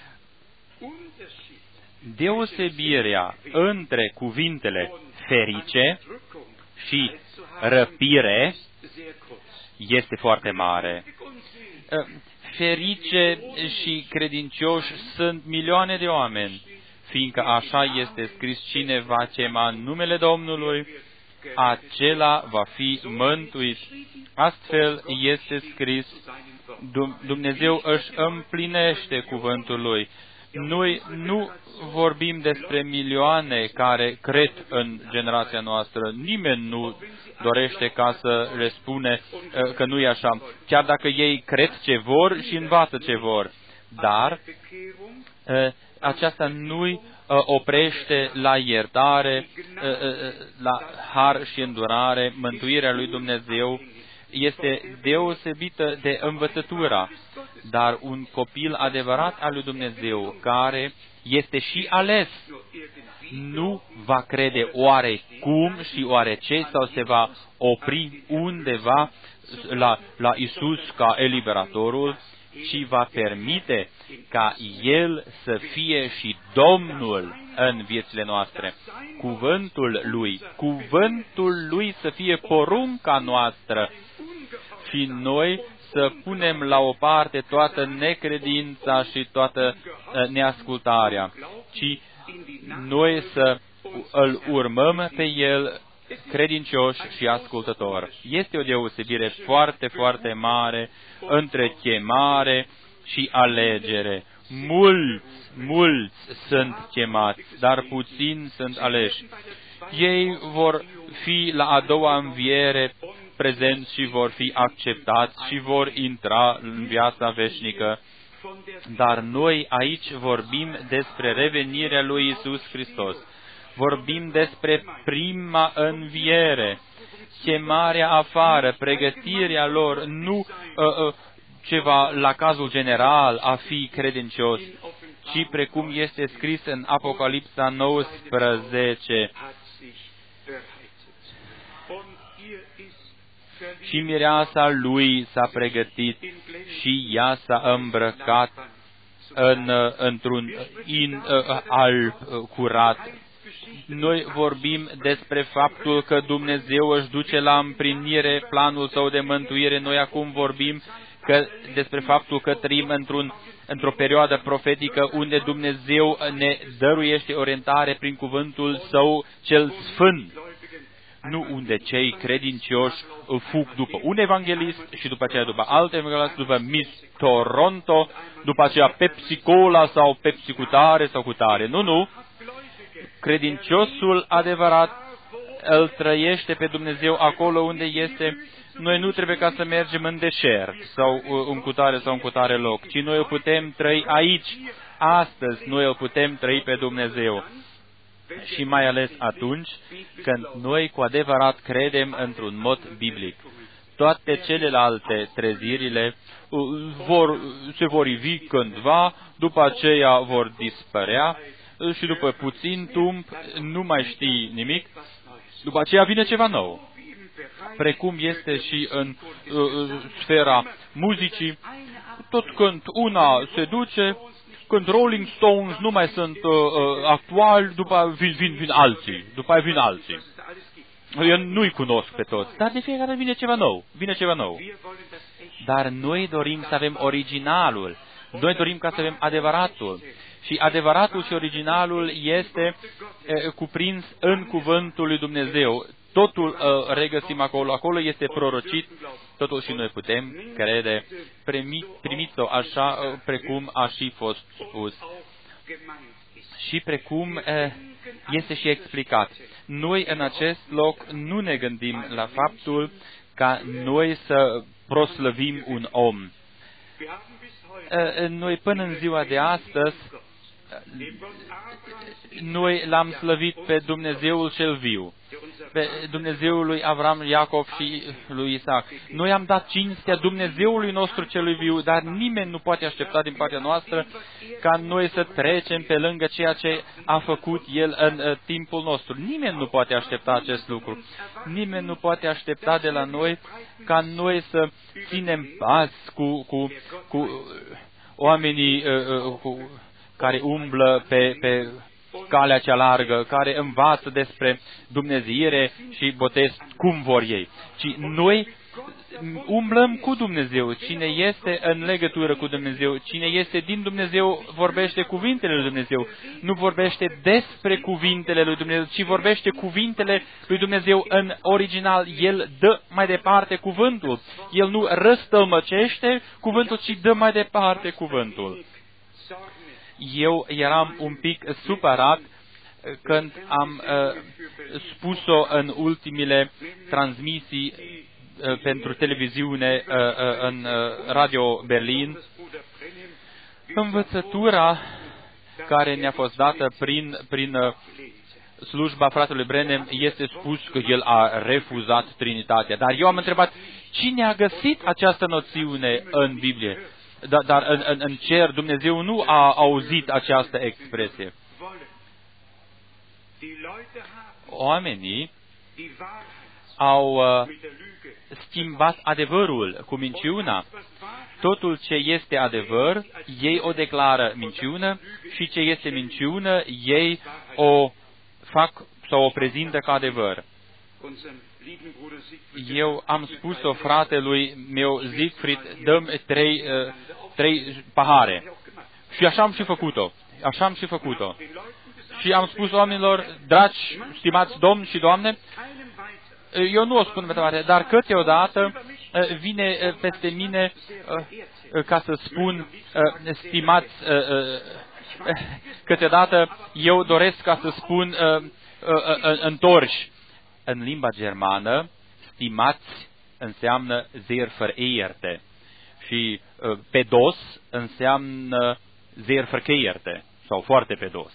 deosebirea între cuvintele ferice și răpire este foarte mare. Ferice și credincioși sunt milioane de oameni, fiindcă așa este scris: cine va chema în numele Domnului, acela va fi mântuit. Astfel este scris, Dumnezeu își împlinește cuvântul Lui. Noi nu vorbim despre milioane care cred în generația noastră. Nimeni nu dorește ca să le spune că nu e așa, chiar dacă ei cred ce vor și învață ce vor. Dar aceasta nu-i oprește la iertare, la har și îndurare, mântuirea lui Dumnezeu este deosebită de învățătura, dar un copil adevărat al lui Dumnezeu, care este și ales, nu va crede oarecum și oarece sau se va opri undeva la Isus ca eliberatorul, ci va permite ca El să fie și Domnul în viețile noastre. Cuvântul Lui să fie porunca noastră și noi să punem la o parte toată necredința și toată neascultarea, ci noi să îl urmăm pe El credincioși și ascultători. Este o deosebire foarte, foarte mare între chemare și alegere. Mulți sunt chemați, dar puțini sunt aleși. Ei vor fi la a doua înviere prezenți și vor fi acceptați și vor intra în viața veșnică. Dar noi aici vorbim despre revenirea lui Iisus Hristos. Vorbim despre prima înviere, chemarea afară, pregătirea lor, nu ceva la cazul general a fi credincios, ci precum este scris în Apocalipsa 19. Și mireasa lui s-a pregătit și ea s-a îmbrăcat într-un alb curat. Noi vorbim despre faptul că Dumnezeu își duce la împlinire planul Său de mântuire. Noi acum vorbim despre faptul că trăim într-o perioadă profetică unde Dumnezeu ne dăruiește orientare prin cuvântul Său cel Sfânt. Nu unde cei credincioși fug după un evanghelist și după aceea după alt evanghelist, după Miss Toronto, după aceea Pepsi Cola sau Pepsi cutare sau cutare. Nu. Credinciosul adevărat îl trăiește pe Dumnezeu acolo unde este. Noi nu trebuie ca să mergem în deșert sau în cutare loc, ci noi îl putem trăi aici, astăzi, noi îl putem trăi pe Dumnezeu. Și mai ales atunci când noi cu adevărat credem într-un mod biblic. Toate celelalte trezirile se vor ivi cândva, după aceea vor dispărea și după puțin timp nu mai știi nimic, după aceea vine ceva nou. Precum este și în sfera muzicii, tot când una se duce, când Rolling Stones nu mai sunt actuali, după vin alții. Eu nu-i cunosc pe toți, dar de fiecare vine ceva nou. Dar noi dorim să avem originalul, noi dorim ca să avem adevăratul. Și adevăratul și originalul este cuprins în cuvântul lui Dumnezeu. Totul regăsim acolo, acolo este prorocit, totul și noi putem crede, primiți-o așa precum a și fost spus. Și precum este și explicat. Noi în acest loc nu ne gândim la faptul ca noi să proslăvim un om. Noi până în ziua de astăzi, noi l-am slăvit pe Dumnezeul cel viu, pe Dumnezeul lui Avram, Iacov și lui Isaac. Noi am dat cinstea Dumnezeului nostru celui viu, dar nimeni nu poate aștepta din partea noastră ca noi să trecem pe lângă ceea ce a făcut El în timpul nostru. Nimeni nu poate aștepta acest lucru. Nimeni nu poate aștepta de la noi ca noi să ținem pas cu oamenii care umblă pe calea cea largă, care învață despre dumnezeire și botez cum vor ei. Ci noi umblăm cu Dumnezeu. Cine este în legătură cu Dumnezeu, cine este din Dumnezeu, vorbește cuvintele lui Dumnezeu. Nu vorbește despre cuvintele lui Dumnezeu, ci vorbește cuvintele lui Dumnezeu în original. El dă mai departe cuvântul. El nu răstălmăcește cuvântul, ci dă mai departe cuvântul. Eu eram un pic supărat când am spus-o în ultimile transmisii pentru televiziune în Radio Berlin. Învățătura care ne-a fost dată prin slujba fratelui Branham este spus că el a refuzat Trinitatea. Dar eu am întrebat, cine a găsit această noțiune în Biblie? Dar în cer Dumnezeu nu a auzit această expresie. Oamenii au schimbat adevărul cu minciuna. Totul ce este adevăr, ei o declară minciună și ce este minciună, ei o fac sau o prezintă ca adevăr. Eu am spus-o fratelui meu Siegfried, dăm trei pahare. Și așa am și făcut-o. Așa am și făcut-o. Și am spus oamenilor, dragi, stimați domni și doamne, eu nu o spun pe toate, dar câteodată vine peste mine ca să spun, stimați, câteodată eu doresc ca să spun întorși. În limba germană, stimați înseamnă sehr verehrte și pedos înseamnă sehr verkehrte sau foarte pedos.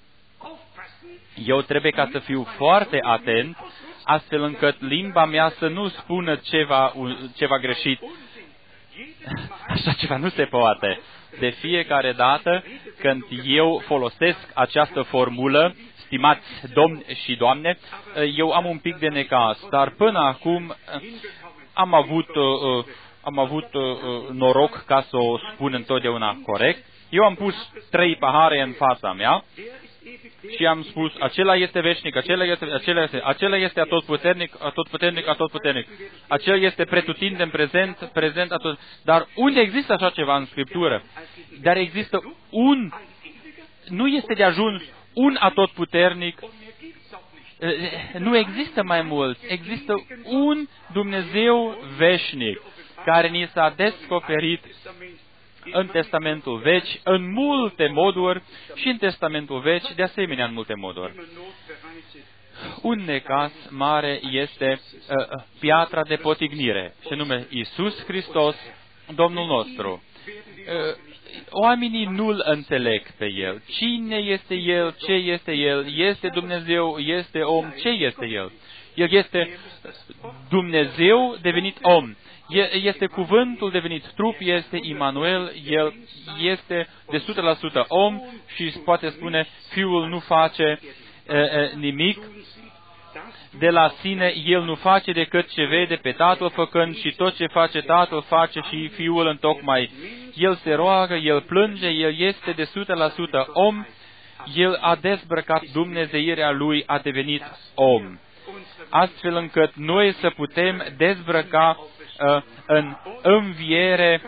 Eu trebuie ca să fiu foarte atent, astfel încât limba mea să nu spună ceva greșit. Așa ceva nu se poate. De fiecare dată când eu folosesc această formulă, stimați domni și doamne, eu am un pic de necaz, dar până acum am avut noroc ca să o spun întotdeauna corect. Eu am pus 3 pahare în fața mea și am spus, acela este veșnic, acela este atotputernic, atotputernic. Acela este pretutindeni prezent atot. Dar unde există așa ceva în Scriptură? Dar există nu este de ajuns un atotputernic, nu există mai mult. Există un Dumnezeu veșnic care ni s-a descoperit în Testamentul Vechi, în multe moduri, și în Testamentul Vechi, de asemenea, în multe moduri. Un necaz mare este piatra de potignire, și anume Iisus Hristos, Domnul nostru. Oamenii nu-L înțeleg pe El. Cine este El? Ce este El? Este Dumnezeu? Este om? Ce este El? El este Dumnezeu devenit om. Este cuvântul devenit trup, este Immanuel, El este de 100% om și poate spune, Fiul nu face nimic de la sine, El nu face decât ce vede pe Tatăl făcând și tot ce face Tatăl face și Fiul întocmai. El se roagă, El plânge, El este de 100% om, El a dezbrăcat dumnezeirea Lui, a devenit om. Astfel încât noi să putem dezbrăca în înviere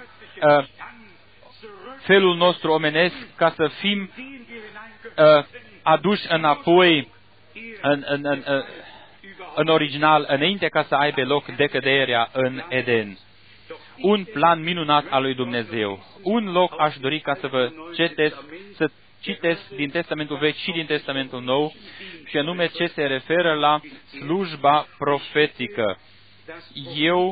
felul nostru omenesc, ca să fim aduși înapoi în original, înainte ca să aibă loc decăderea în Eden. Un plan minunat al lui Dumnezeu. Un loc aș dori ca să vă citesc din Testamentul Vechi și din Testamentul Nou, și anume ce se referă la slujba profetică. Eu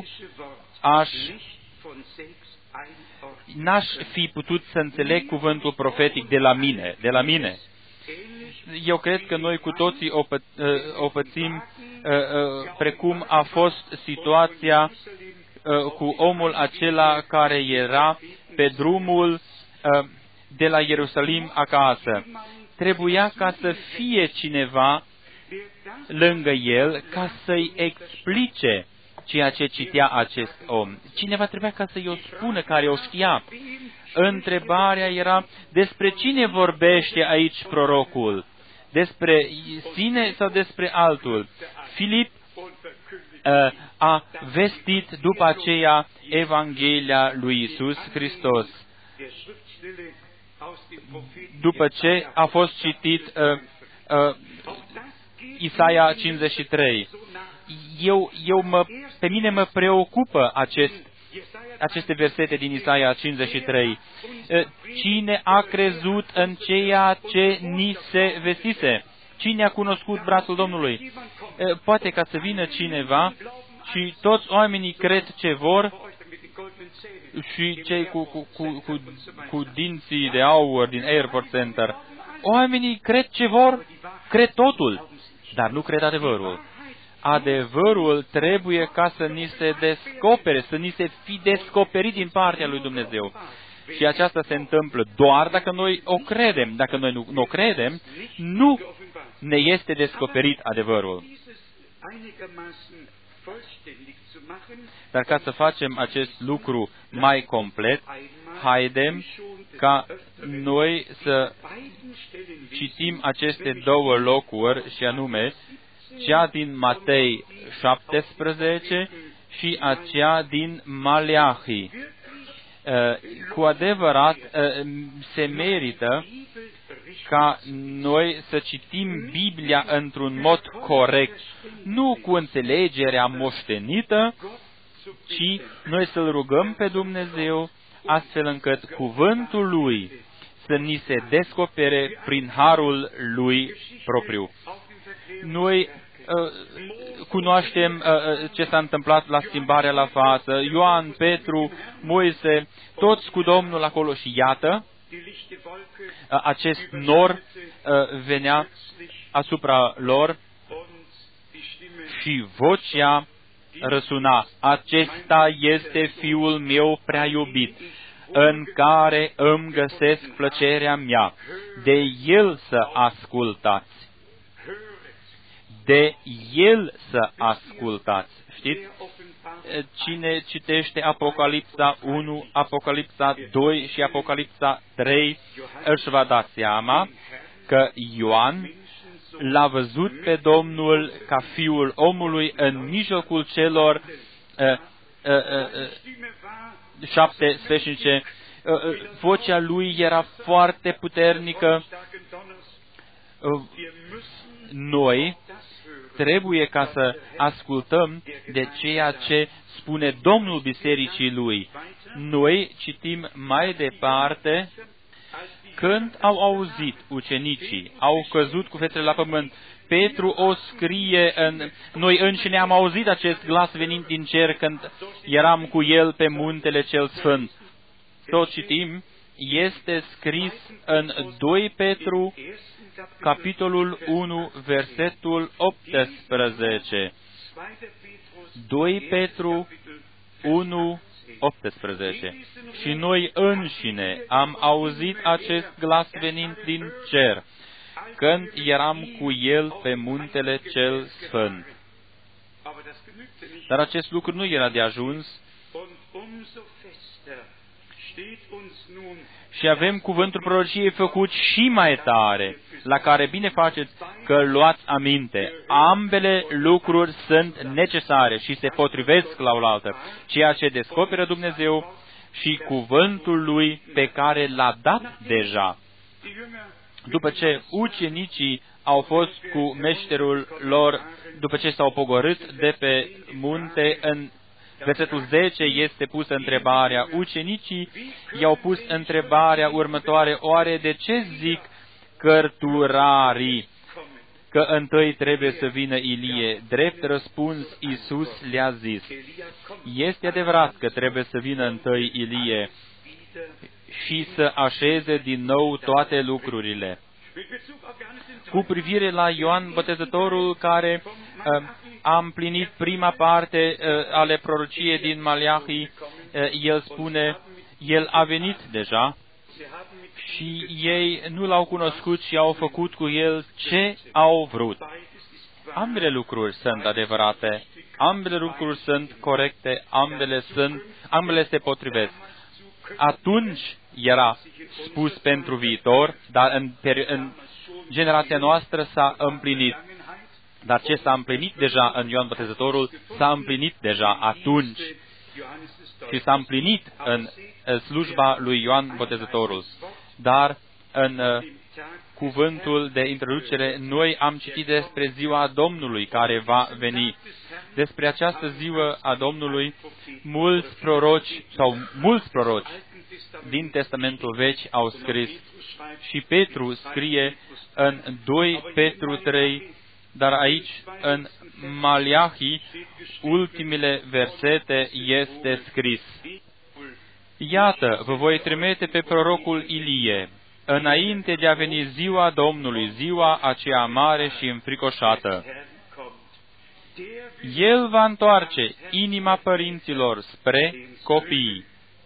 n-aș fi putut să înțeleg cuvântul profetic de la mine. Eu cred că noi cu toții o pățim precum a fost situația cu omul acela care era pe drumul de la Ierusalim acasă. Trebuia ca să fie cineva lângă el ca să-i explice ceea ce citea acest om. Cineva trebuia ca să-i o spună, care o știa. Întrebarea era, despre cine vorbește aici prorocul? Despre sine sau despre altul? Filip a vestit după aceea Evanghelia lui Iisus Hristos. După ce a fost citit Isaia 53. Pe mine mă preocupă aceste versete din Isaia 53. Cine a crezut în ceea ce ni se vestise? Cine a cunoscut brațul Domnului? Poate ca să vină cineva și toți oamenii cred ce vor, și cei cu dinții de aur din Airport Center. Oamenii cred ce vor cred totul, dar nu cred adevărul. Adevărul trebuie ca să ni se descopere, să ni se fi descoperit din partea lui Dumnezeu. Și aceasta se întâmplă doar dacă noi o credem. Dacă noi nu o credem, nu ne este descoperit adevărul. Dar ca să facem acest lucru mai complet, haidem ca noi să citim aceste două locuri, și anume cea din Matei 17 și aceea din Maleahi. Cu adevărat se merită ca noi să citim Biblia într-un mod corect, nu cu înțelegerea moștenită, ci noi să-L rugăm pe Dumnezeu astfel încât cuvântul Lui să ni se descopere prin harul Lui propriu. Noi cunoaștem ce s-a întâmplat la schimbarea la față, Ioan, Petru, Moise, toți cu Domnul acolo și iată, acest nor venea asupra lor și vocea răsuna: acesta este Fiul meu prea iubit, în care îmi găsesc plăcerea mea, de El să ascultați. De El să ascultați. Știți? Cine citește Apocalipsa 1, Apocalipsa 2 și Apocalipsa 3 își va da seama că Ioan l-a văzut pe Domnul ca Fiul omului în mijlocul celor 7 sfeșnice. Vocea lui era foarte puternică. Noi trebuie ca să ascultăm de ceea ce spune Domnul Bisericii Lui. Noi citim mai departe: când au auzit ucenicii, au căzut cu fețele la pământ. Petru o scrie noi înșine am auzit acest glas venind din cer când eram cu el pe muntele cel sfânt. Tot citim, este scris în 2 Petru, capitolul 1, versetul 18. 2 Petru 1, 18. Și noi înșine am auzit acest glas venind din cer, când eram cu el pe muntele cel sfânt. Dar acest lucru nu era de ajuns. Și avem cuvântul prorociei făcut și mai tare, la care bine faceți că luați aminte. Ambele lucruri sunt necesare și se potrivesc la oaltă, ceea ce descoperă Dumnezeu și cuvântul Lui pe care l-a dat deja. După ce ucenicii au fost cu meșterul lor, după ce s-au pogorât de pe munte, în versetul 10 este pusă întrebarea. Ucenicii i-au pus întrebarea următoare: oare de ce zic cărturarii că întâi trebuie să vină Ilie? Drept răspuns, Iisus le-a zis: este adevărat că trebuie să vină întâi Ilie și să așeze din nou toate lucrurile. Cu privire la Ioan Botezătorul, care a împlinit prima parte ale prorociei din Maleahi, el spune, el a venit deja și ei nu l-au cunoscut și au făcut cu el ce au vrut. Ambele lucruri sunt adevărate, ambele lucruri sunt corecte, ambele se potrivesc. Atunci era spus pentru viitor, dar în generația noastră s-a împlinit. Dar ce s-a împlinit deja în Ioan Botezătorul, s-a împlinit deja atunci. Și s-a împlinit în slujba lui Ioan Botezătorul. Dar în cuvântul de introducere, noi am citit despre ziua Domnului care va veni. Despre această ziua a Domnului, mulți proroci din Testamentul Vechi au scris. Și Petru scrie în 2 Petru 3, dar aici, în Maleahi, ultimele versete, este scris: iată, vă voi trimite pe prorocul Ilie, înainte de a veni ziua Domnului, ziua aceea mare și înfricoșată. El va întoarce inima părinților spre copii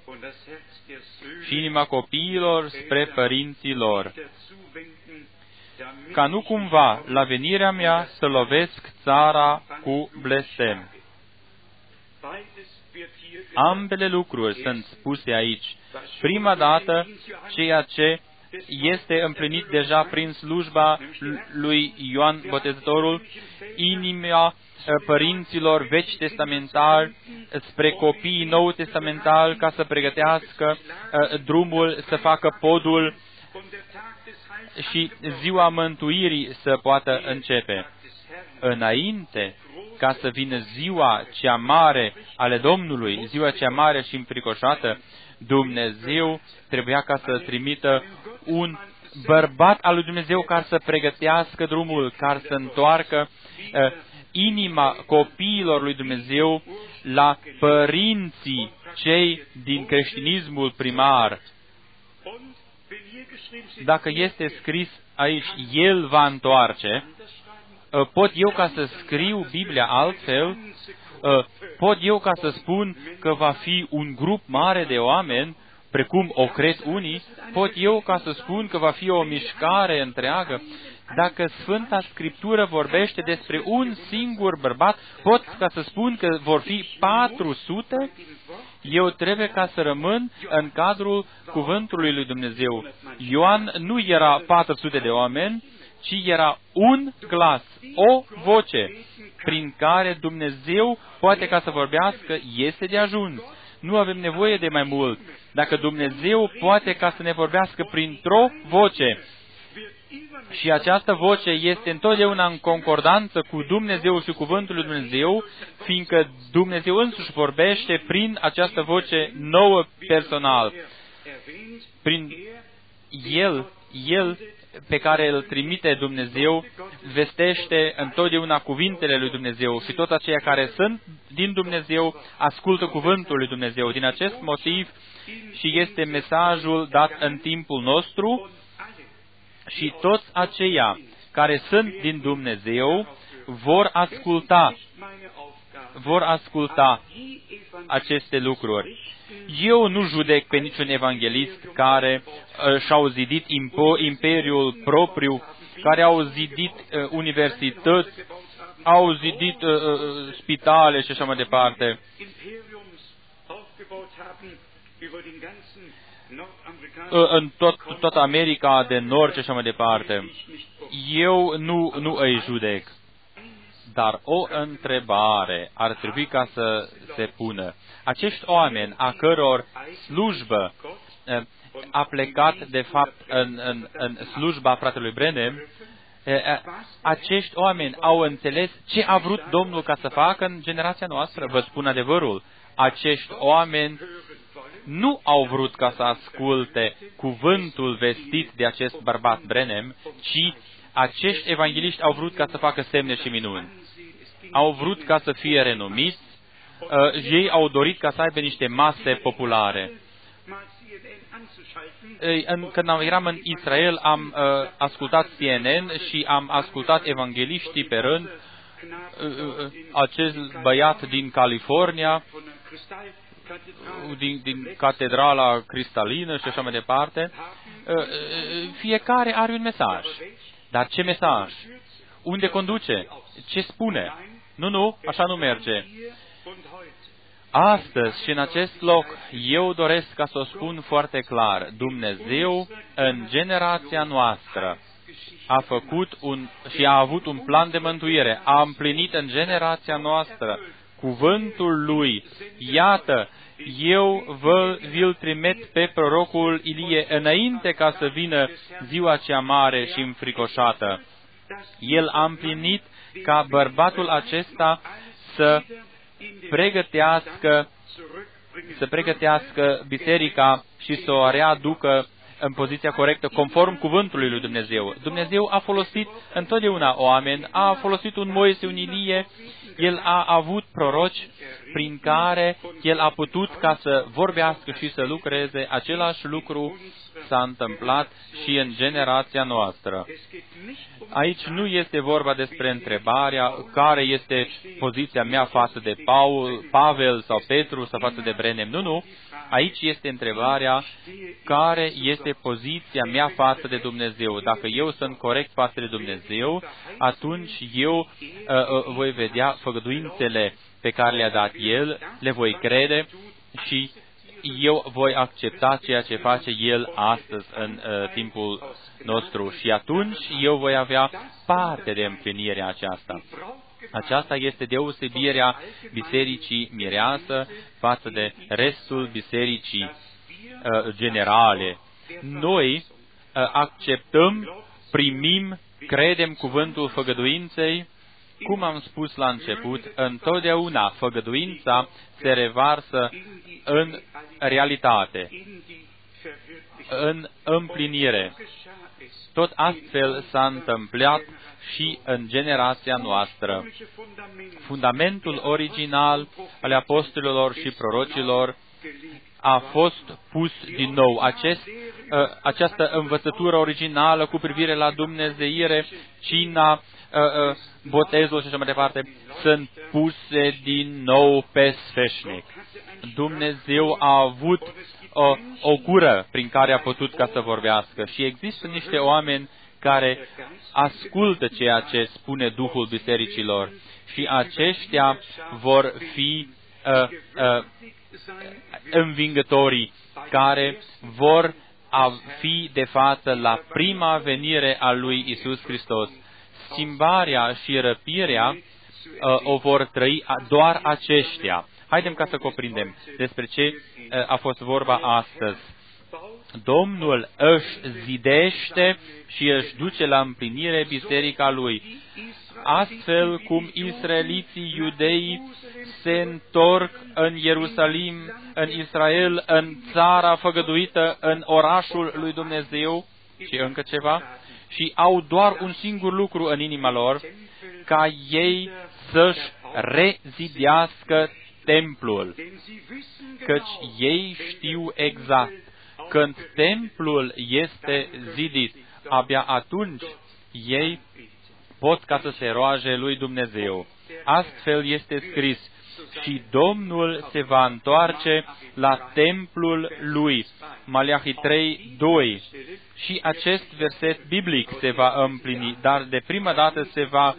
și inima copiilor spre părinții lor, ca nu cumva la venirea mea să lovesc țara cu blestem. Ambele lucruri sunt spuse aici. Prima dată, ceea ce este împlinit deja prin slujba lui Ioan Botezătorul, inima părinților vechi testamentali spre copiii nou testamentali, ca să pregătească drumul, să facă podul și ziua mântuirii să poată începe. Înainte ca să vină ziua cea mare ale Domnului, ziua cea mare și înfricoșată, Dumnezeu trebuia ca să trimită un bărbat al lui Dumnezeu care să pregătească drumul, care să întoarcă inima copiilor lui Dumnezeu la părinții cei din creștinismul primar. Dacă este scris aici, El va întoarce, pot eu ca să scriu Biblia altfel? Pot eu ca să spun că va fi un grup mare de oameni, precum o cred unii? Pot eu ca să spun că va fi o mișcare întreagă? Dacă Sfânta Scriptură vorbește despre un singur bărbat, pot ca să spun că vor fi 400? Eu trebuie ca să rămân în cadrul cuvântului lui Dumnezeu. Ioan nu era 400 de oameni, ci era un glas, o voce, prin care Dumnezeu poate ca să vorbească, este de ajuns. Nu avem nevoie de mai mult. Dacă Dumnezeu poate ca să ne vorbească printr-o voce, și această voce este întotdeauna în concordanță cu Dumnezeu și cuvântul lui Dumnezeu, fiindcă Dumnezeu însuși vorbește prin această voce nouă personal. Prin El pe care îl trimite Dumnezeu, vestește întotdeauna cuvintele lui Dumnezeu și toți aceia care sunt din Dumnezeu ascultă cuvântul lui Dumnezeu. Din acest motiv și este mesajul dat în timpul nostru și toți aceia care sunt din Dumnezeu vor asculta aceste lucruri. Eu nu judec pe niciun evanghelist care și-au zidit imperiul propriu, care au zidit universități, au zidit spitale și așa mai departe. În toată America de Nord și așa mai departe. Eu nu îi judec. Dar o întrebare ar trebui ca să se pună. Acești oameni a căror slujbă a plecat de fapt în slujba fratelui Branham, acești oameni au înțeles ce a vrut Domnul ca să facă în generația noastră. Vă spun adevărul. Acești oameni nu au vrut ca să asculte cuvântul vestit de acest bărbat Branham, ci acești evangeliști au vrut ca să facă semne și minuni. Au vrut ca să fie renumiți, ei au dorit ca să aibă niște mase populare. Când eram în Israel, am ascultat CNN și am ascultat evangeliștii pe rând, acest băiat din California, din catedrala cristalină și așa mai departe. Fiecare are un mesaj. Dar ce mesaj? Unde conduce? Ce spune? Nu, așa nu merge. Astăzi și în acest loc, eu doresc ca să o spun foarte clar. Dumnezeu, în generația noastră, a făcut și a avut un plan de mântuire. A împlinit în generația noastră cuvântul Lui. Iată, eu vi-l trimit pe prorocul Ilie înainte ca să vină ziua cea mare și înfricoșată. El a împlinit ca bărbatul acesta să pregătească biserica și să o readucă în poziția corectă, conform cuvântului lui Dumnezeu. Dumnezeu a folosit întotdeauna oameni, a folosit un Moise, un Ilie, El a avut proroci prin care El a putut ca să vorbească și să lucreze același lucru s-a întâmplat și în generația noastră. Aici nu este vorba despre întrebarea care este poziția mea față de Pavel sau Petru sau față de Brenem. Nu. Aici este întrebarea care este poziția mea față de Dumnezeu. Dacă eu sunt corect față de Dumnezeu, atunci eu voi vedea făgăduințele pe care le-a dat El, le voi crede și eu voi accepta ceea ce face El astăzi în timpul nostru și atunci eu voi avea parte de împlinirea aceasta. Aceasta este deosebirea bisericii mireasă față de restul bisericii generale. Noi acceptăm, primim, credem cuvântul făgăduinței. Cum am spus la început, întotdeauna făgăduința se revarsă în realitate, în împlinire. Tot astfel s-a întâmplat și în generația noastră. Fundamentul original al apostolilor și prorocilor a fost pus din nou. Această învățătură originală cu privire la dumnezeire, cina, botezul și așa mai departe, sunt puse din nou pe sfeșnic. Dumnezeu a avut o cură prin care a putut ca să vorbească și există niște oameni care ascultă ceea ce spune Duhul bisericilor și aceștia vor fi învingătorii care vor fi de față la prima venire a lui Isus Hristos. Schimbarea și răpirea o vor trăi doar aceștia. Haidem ca să cuprindem despre ce a fost vorba astăzi. Domnul își zidește și își duce la împlinire biserica Lui. Astfel cum israeliții iudeii se întorc în Ierusalim, în Israel, în țara făgăduită, în orașul lui Dumnezeu și încă ceva, și au doar un singur lucru în inima lor, ca ei să-și rezidească templul. Căci ei știu exact, când templul este zidit, abia atunci ei pot ca să se roage lui Dumnezeu. Astfel este scris, și Domnul se va întoarce la templul lui. Maleahi 3:2. Și acest verset biblic se va împlini, dar de prima dată se va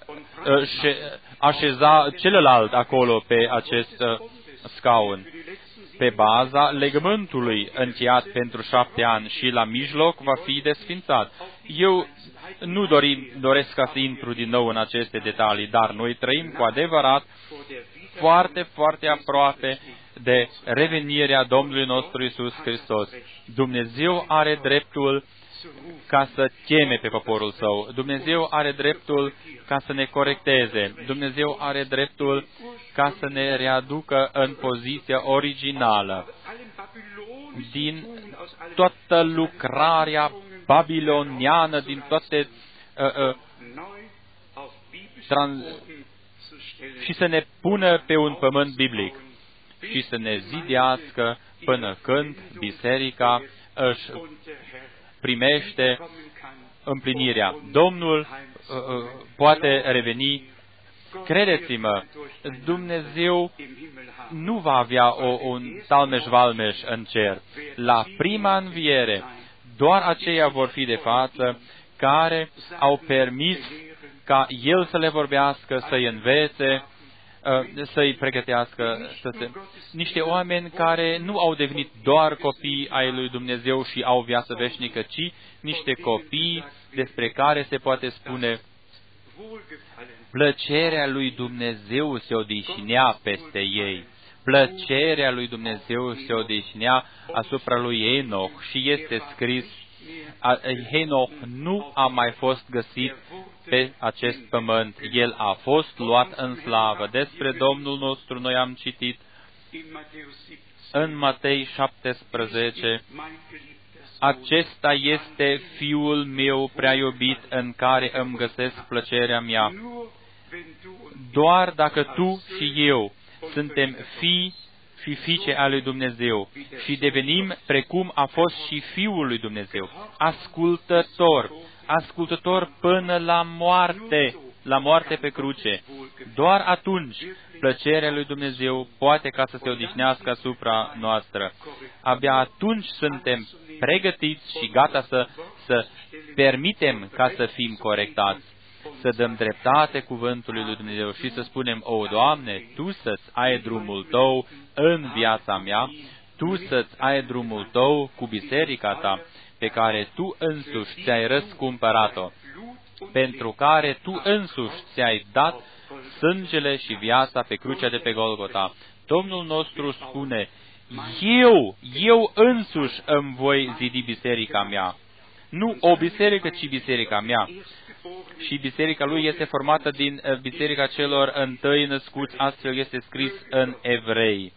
așeza celălalt acolo pe acest scaun, pe baza legământului încheiat pentru 7 ani și la mijloc va fi desfințat. Eu nu doresc ca să intru din nou în aceste detalii, dar noi trăim cu adevărat foarte, foarte aproape de revenirea Domnului nostru Iisus Hristos. Dumnezeu are dreptul ca să cheme pe poporul Său. Dumnezeu are dreptul ca să ne corecteze. Dumnezeu are dreptul ca să ne readucă în poziția originală. Din toată lucrarea babiloniană, din toate și să ne pună pe un pământ biblic și să ne zidească până când biserica își primește împlinirea. Domnul poate reveni. Credeți-mă, Dumnezeu nu va avea un talmeș-valmeș în cer. La prima înviere, doar aceia vor fi de față care au permis ca El să le vorbească, să-i învețe, să-i pregătească, niște oameni care nu au devenit doar copii ai lui Dumnezeu și au viață veșnică, ci niște copii despre care se poate spune plăcerea lui Dumnezeu se odihnea peste ei. Plăcerea lui Dumnezeu se odihnea asupra lui Enoch și este scris, Enoch nu a mai fost găsit pe acest pământ. El a fost luat în slavă. Despre Domnul nostru noi am citit în Matei 17, acesta este Fiul meu prea iubit în care îmi găsesc plăcerea mea. Doar dacă tu și eu suntem fii și fiice ale lui Dumnezeu și devenim precum a fost și Fiul lui Dumnezeu, ascultător până la moarte pe cruce. Doar atunci plăcerea lui Dumnezeu poate ca să se odihnească asupra noastră. Abia atunci suntem pregătiți și gata să permitem ca să fim corectați, să dăm dreptate cuvântului lui Dumnezeu și să spunem: O, Doamne, Tu să-ți ai drumul Tău în viața mea, Tu să-ți ai drumul Tău cu biserica Ta, pe care Tu însuși ți-ai răscumpărat-o, pentru care Tu însuși ți-ai dat sângele și viața pe crucea de pe Golgota. Domnul nostru spune: Eu însuși îmi voi zidi biserica mea. Nu o biserică, ci biserica mea. Și biserica lui este formată din biserica celor întâi născuți, astfel este scris în Evrei.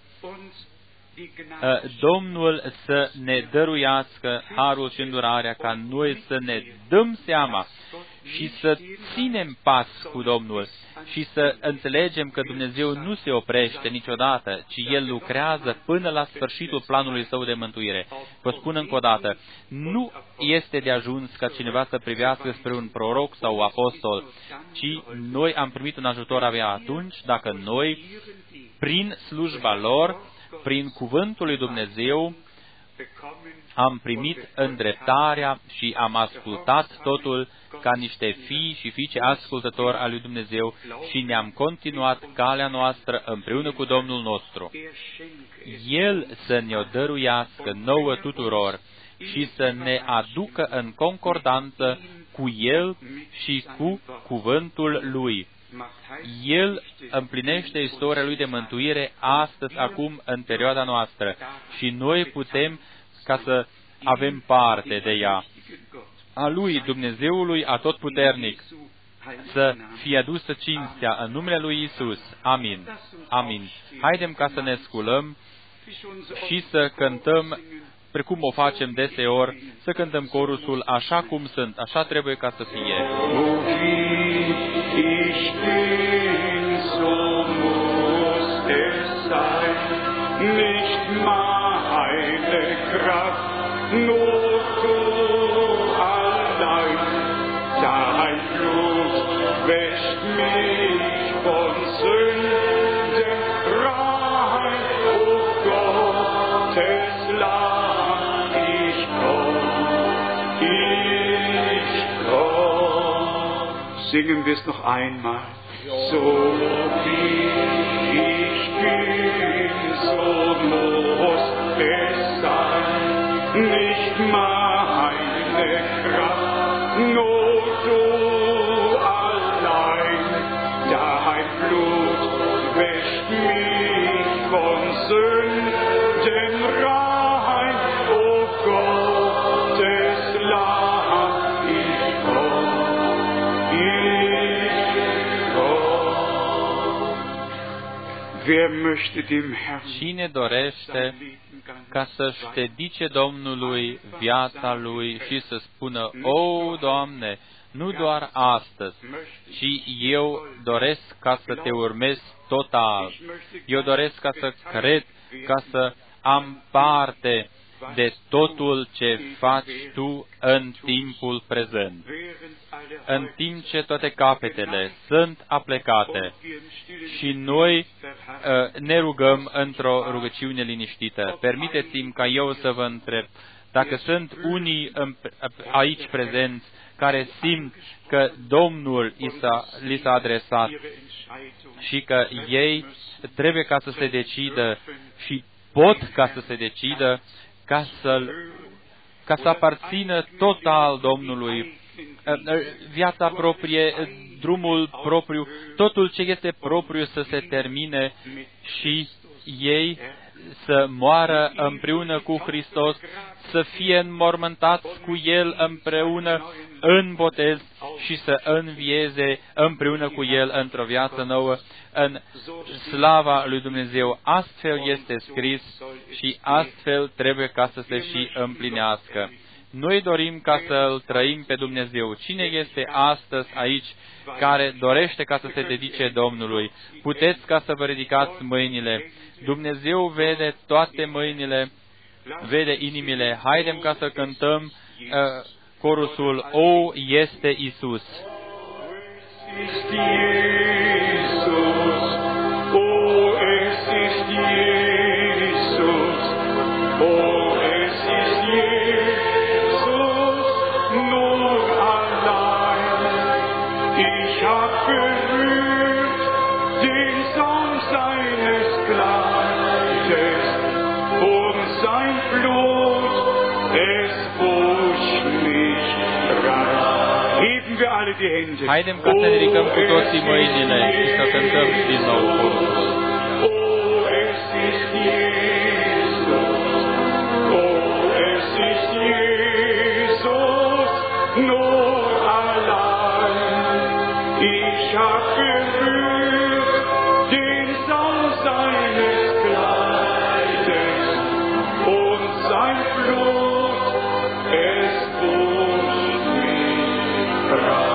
Domnul să ne dăruiască harul și îndurarea ca noi să ne dăm seama și să ținem pas cu Domnul și să înțelegem că Dumnezeu nu se oprește niciodată, ci El lucrează până la sfârșitul planului Său de mântuire. Vă spun încă o dată, nu este de ajuns ca cineva să privească spre un proroc sau apostol, ci noi am primit un ajutor abia atunci dacă noi, prin slujba lor, prin cuvântul lui Dumnezeu, am primit îndreptarea și am ascultat totul ca niște fii și fiice ascultători al lui Dumnezeu și ne-am continuat calea noastră împreună cu Domnul nostru. El să ne-o dăruiască nouă tuturor și să ne aducă în concordanță cu El și cu cuvântul Lui. El împlinește istoria Lui de mântuire astăzi, acum, în perioada noastră și noi putem ca să avem parte de ea. A Lui, Dumnezeului Atotputernic, să fie adusă cinstea în numele Lui Iisus. Amin. Amin. Haidem ca să ne sculăm și să cântăm, precum o facem deseori, să cântăm corusul așa cum sunt, așa trebuie ca să fie. Ich bin, so muss es sein, nicht meine Kraft, nur du allein. Dein Blut wäscht mich von Sünden rein, o Gottes Lamm, ich komm. Singen wir es noch einmal. So wie ich bin, so muss es sein. Nicht meine Kraft, nur du allein. Dein Blut wäscht mich von Sünden rein. O Gottes Lamm, ich komm. Cine dorește ca să-și dedice Domnului viața lui și să spună: O, Doamne, nu doar astăzi, ci eu doresc ca să Te urmez total. Eu doresc ca să cred, ca să am parte de totul ce faci Tu în timpul prezent. În timp ce toate capetele sunt aplecate și noi ne rugăm într-o rugăciune liniștită. Permiteți-mi ca eu să vă întreb dacă sunt unii aici prezenți care simt că Domnul li s-a adresat și că ei trebuie ca să se decidă și pot ca să se decidă ca să aparțină total Domnului, viața proprie, drumul propriu, totul ce este propriu să se termine și ei să moară împreună cu Hristos, să fie înmormântați cu El împreună în botez și să învieze împreună cu El într-o viață nouă, în slava lui Dumnezeu. Astfel este scris și astfel trebuie ca să se și împlinească. Noi dorim ca să-L trăim pe Dumnezeu. Cine este astăzi aici care dorește ca să se dedice Domnului? Puteți ca să vă ridicați mâinile. Dumnezeu vede toate mâinile, vede inimile. Haidem ca să cântăm corusul O, este Isus. ist Jesus, oh, es ist Jesus, oh, es ist Jesus, nur allein. Ich hab berührt den Saum seines Kleides und sein Blut, es wusch mich rein. Heben wir alle die Hände. Haidem ca să ne ridicăm cu toții mâinile și să cântăm din nou corusul. Oh, es ist Jesus, oh, es ist Jesus, nur allein. Ich hab berührt den Saum seines Kleides und sein Blut, es wusch mich rein.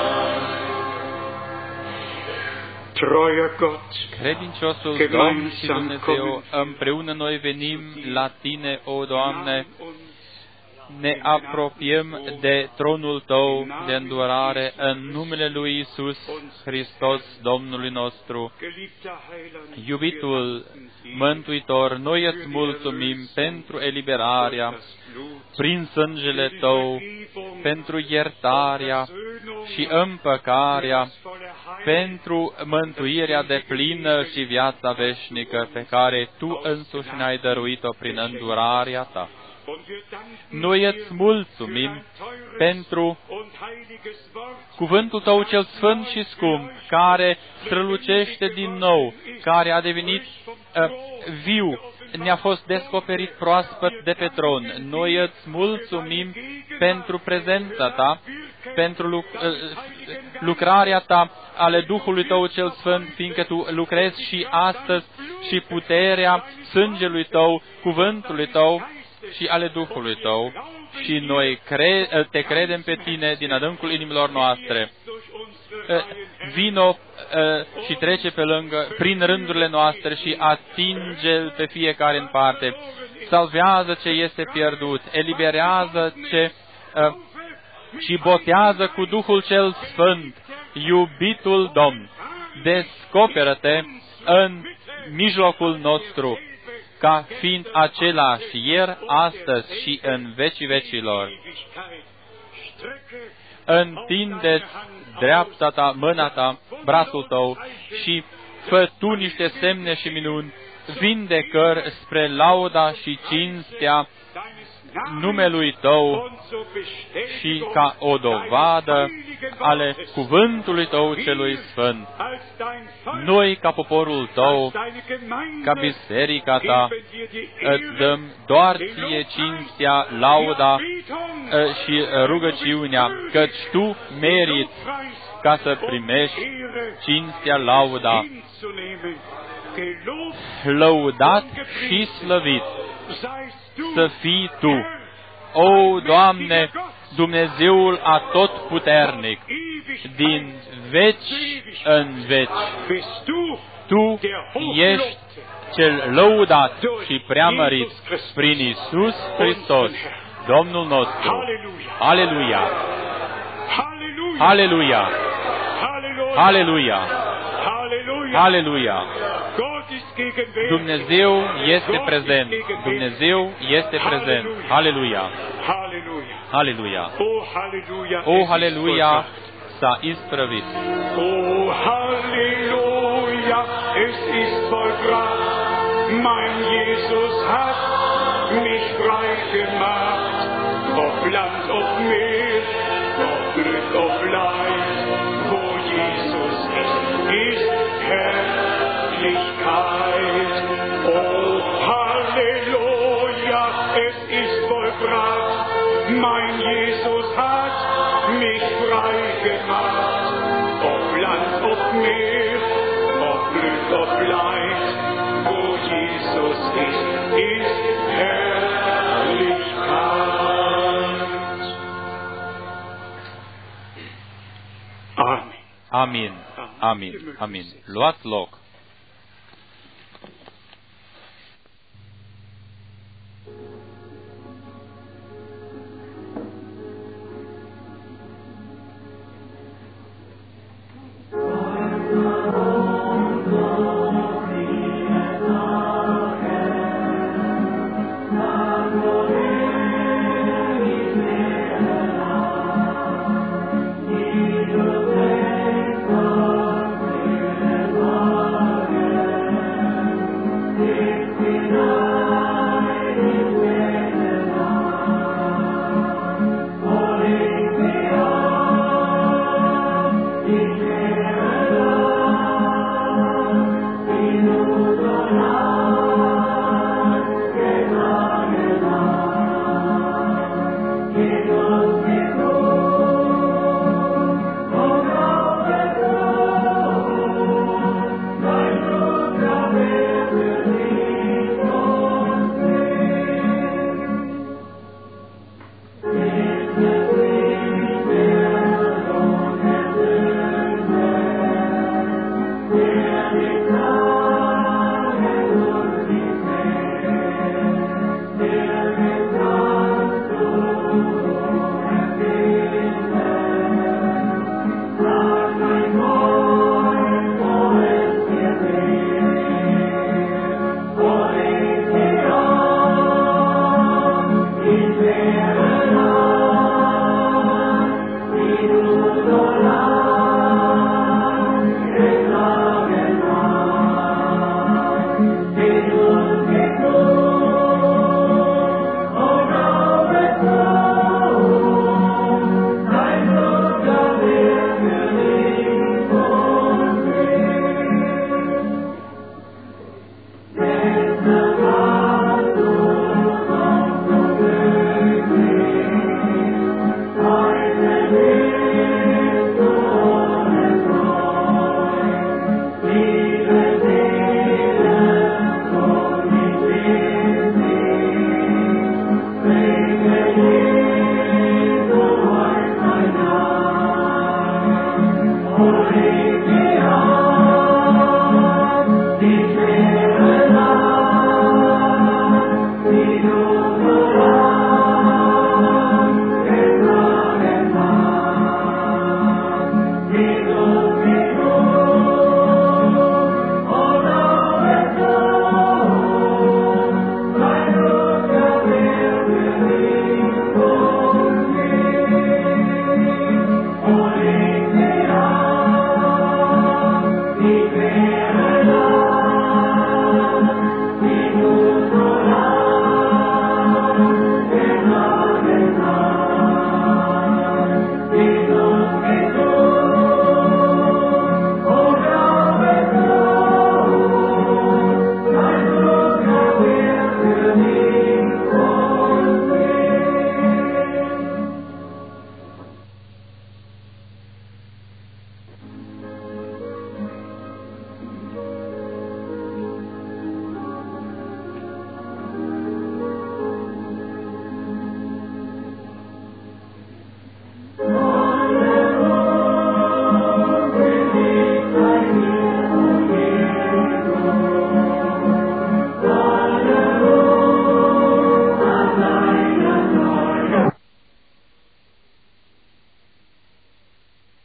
Treuer Gott, Credinciosul Domn și Dumnezeu, împreună noi venim la Tine, o Doamne, ne apropiem de tronul Tău de îndurare în numele Lui Iisus Hristos, Domnului nostru. Iubitul Mântuitor, noi îți mulțumim pentru eliberarea prin sângele Tău, pentru iertarea și împăcarea, pentru mântuirea deplină și viața veșnică pe care Tu însuși ne-ai dăruit-o prin îndurarea Ta. Noi îți mulțumim pentru cuvântul Tău cel sfânt și scump, care strălucește din nou, care a devenit viu, ne-a fost descoperit proaspăt de pe tron. Noi îți mulțumim pentru prezența Ta, pentru lucrarea Ta ale Duhului Tău cel Sfânt, fiindcă Tu lucrezi și astăzi și puterea sângelui Tău, cuvântului Tău și ale Duhului Tău. Și noi Te credem pe Tine din adâncul inimilor noastre. Vino și trece pe lângă, prin rândurile noastre și atinge-L pe fiecare în parte. Salvează ce este pierdut, eliberează ce și botează cu Duhul cel Sfânt. Iubitul Domn, descoperă-te în mijlocul nostru, ca fiind același ieri, astăzi și în vecii vecilor. Întinde dreapta Ta, mâna Ta, brațul Tău și fă Tu niște semne și minuni, vindecări spre lauda și cinstea numelui Tău și ca o dovadă ale cuvântului Tău celui Sfânt. Noi, ca poporul Tău, ca biserica Ta, îți dăm doar Ție cinstea, lauda și rugăciunea, căci Tu meriți ca să primești cinstea, lauda. Lăudat și slăvit să fii Tu, o Doamne, Dumnezeul atotputernic, din veci în veci. Tu ești cel lăudat și preamărit prin Iisus Hristos, Domnul nostru. Aleluia! Aleluia! Aleluia! Aleluia! Dumnezeu este prezent. Dumnezeu este prezent. Aleluia! Aleluia! O, haleluia! S-a isprăvit. O, haleluia! Es ist vollbracht. Mein Jesus hat mich frei gemacht. Ob Land, ob Meer, ob Glück, ob Leid, wo Jesus ist Herrlichkeit. Oh, Halleluja, es ist vollbracht. Mein Jesus hat mich frei gemacht. Ob Land, ob Meer, ob Glück, ob Leid, wo Jesus ist Herrlichkeit. Amin. Amin. Amin. Luați loc.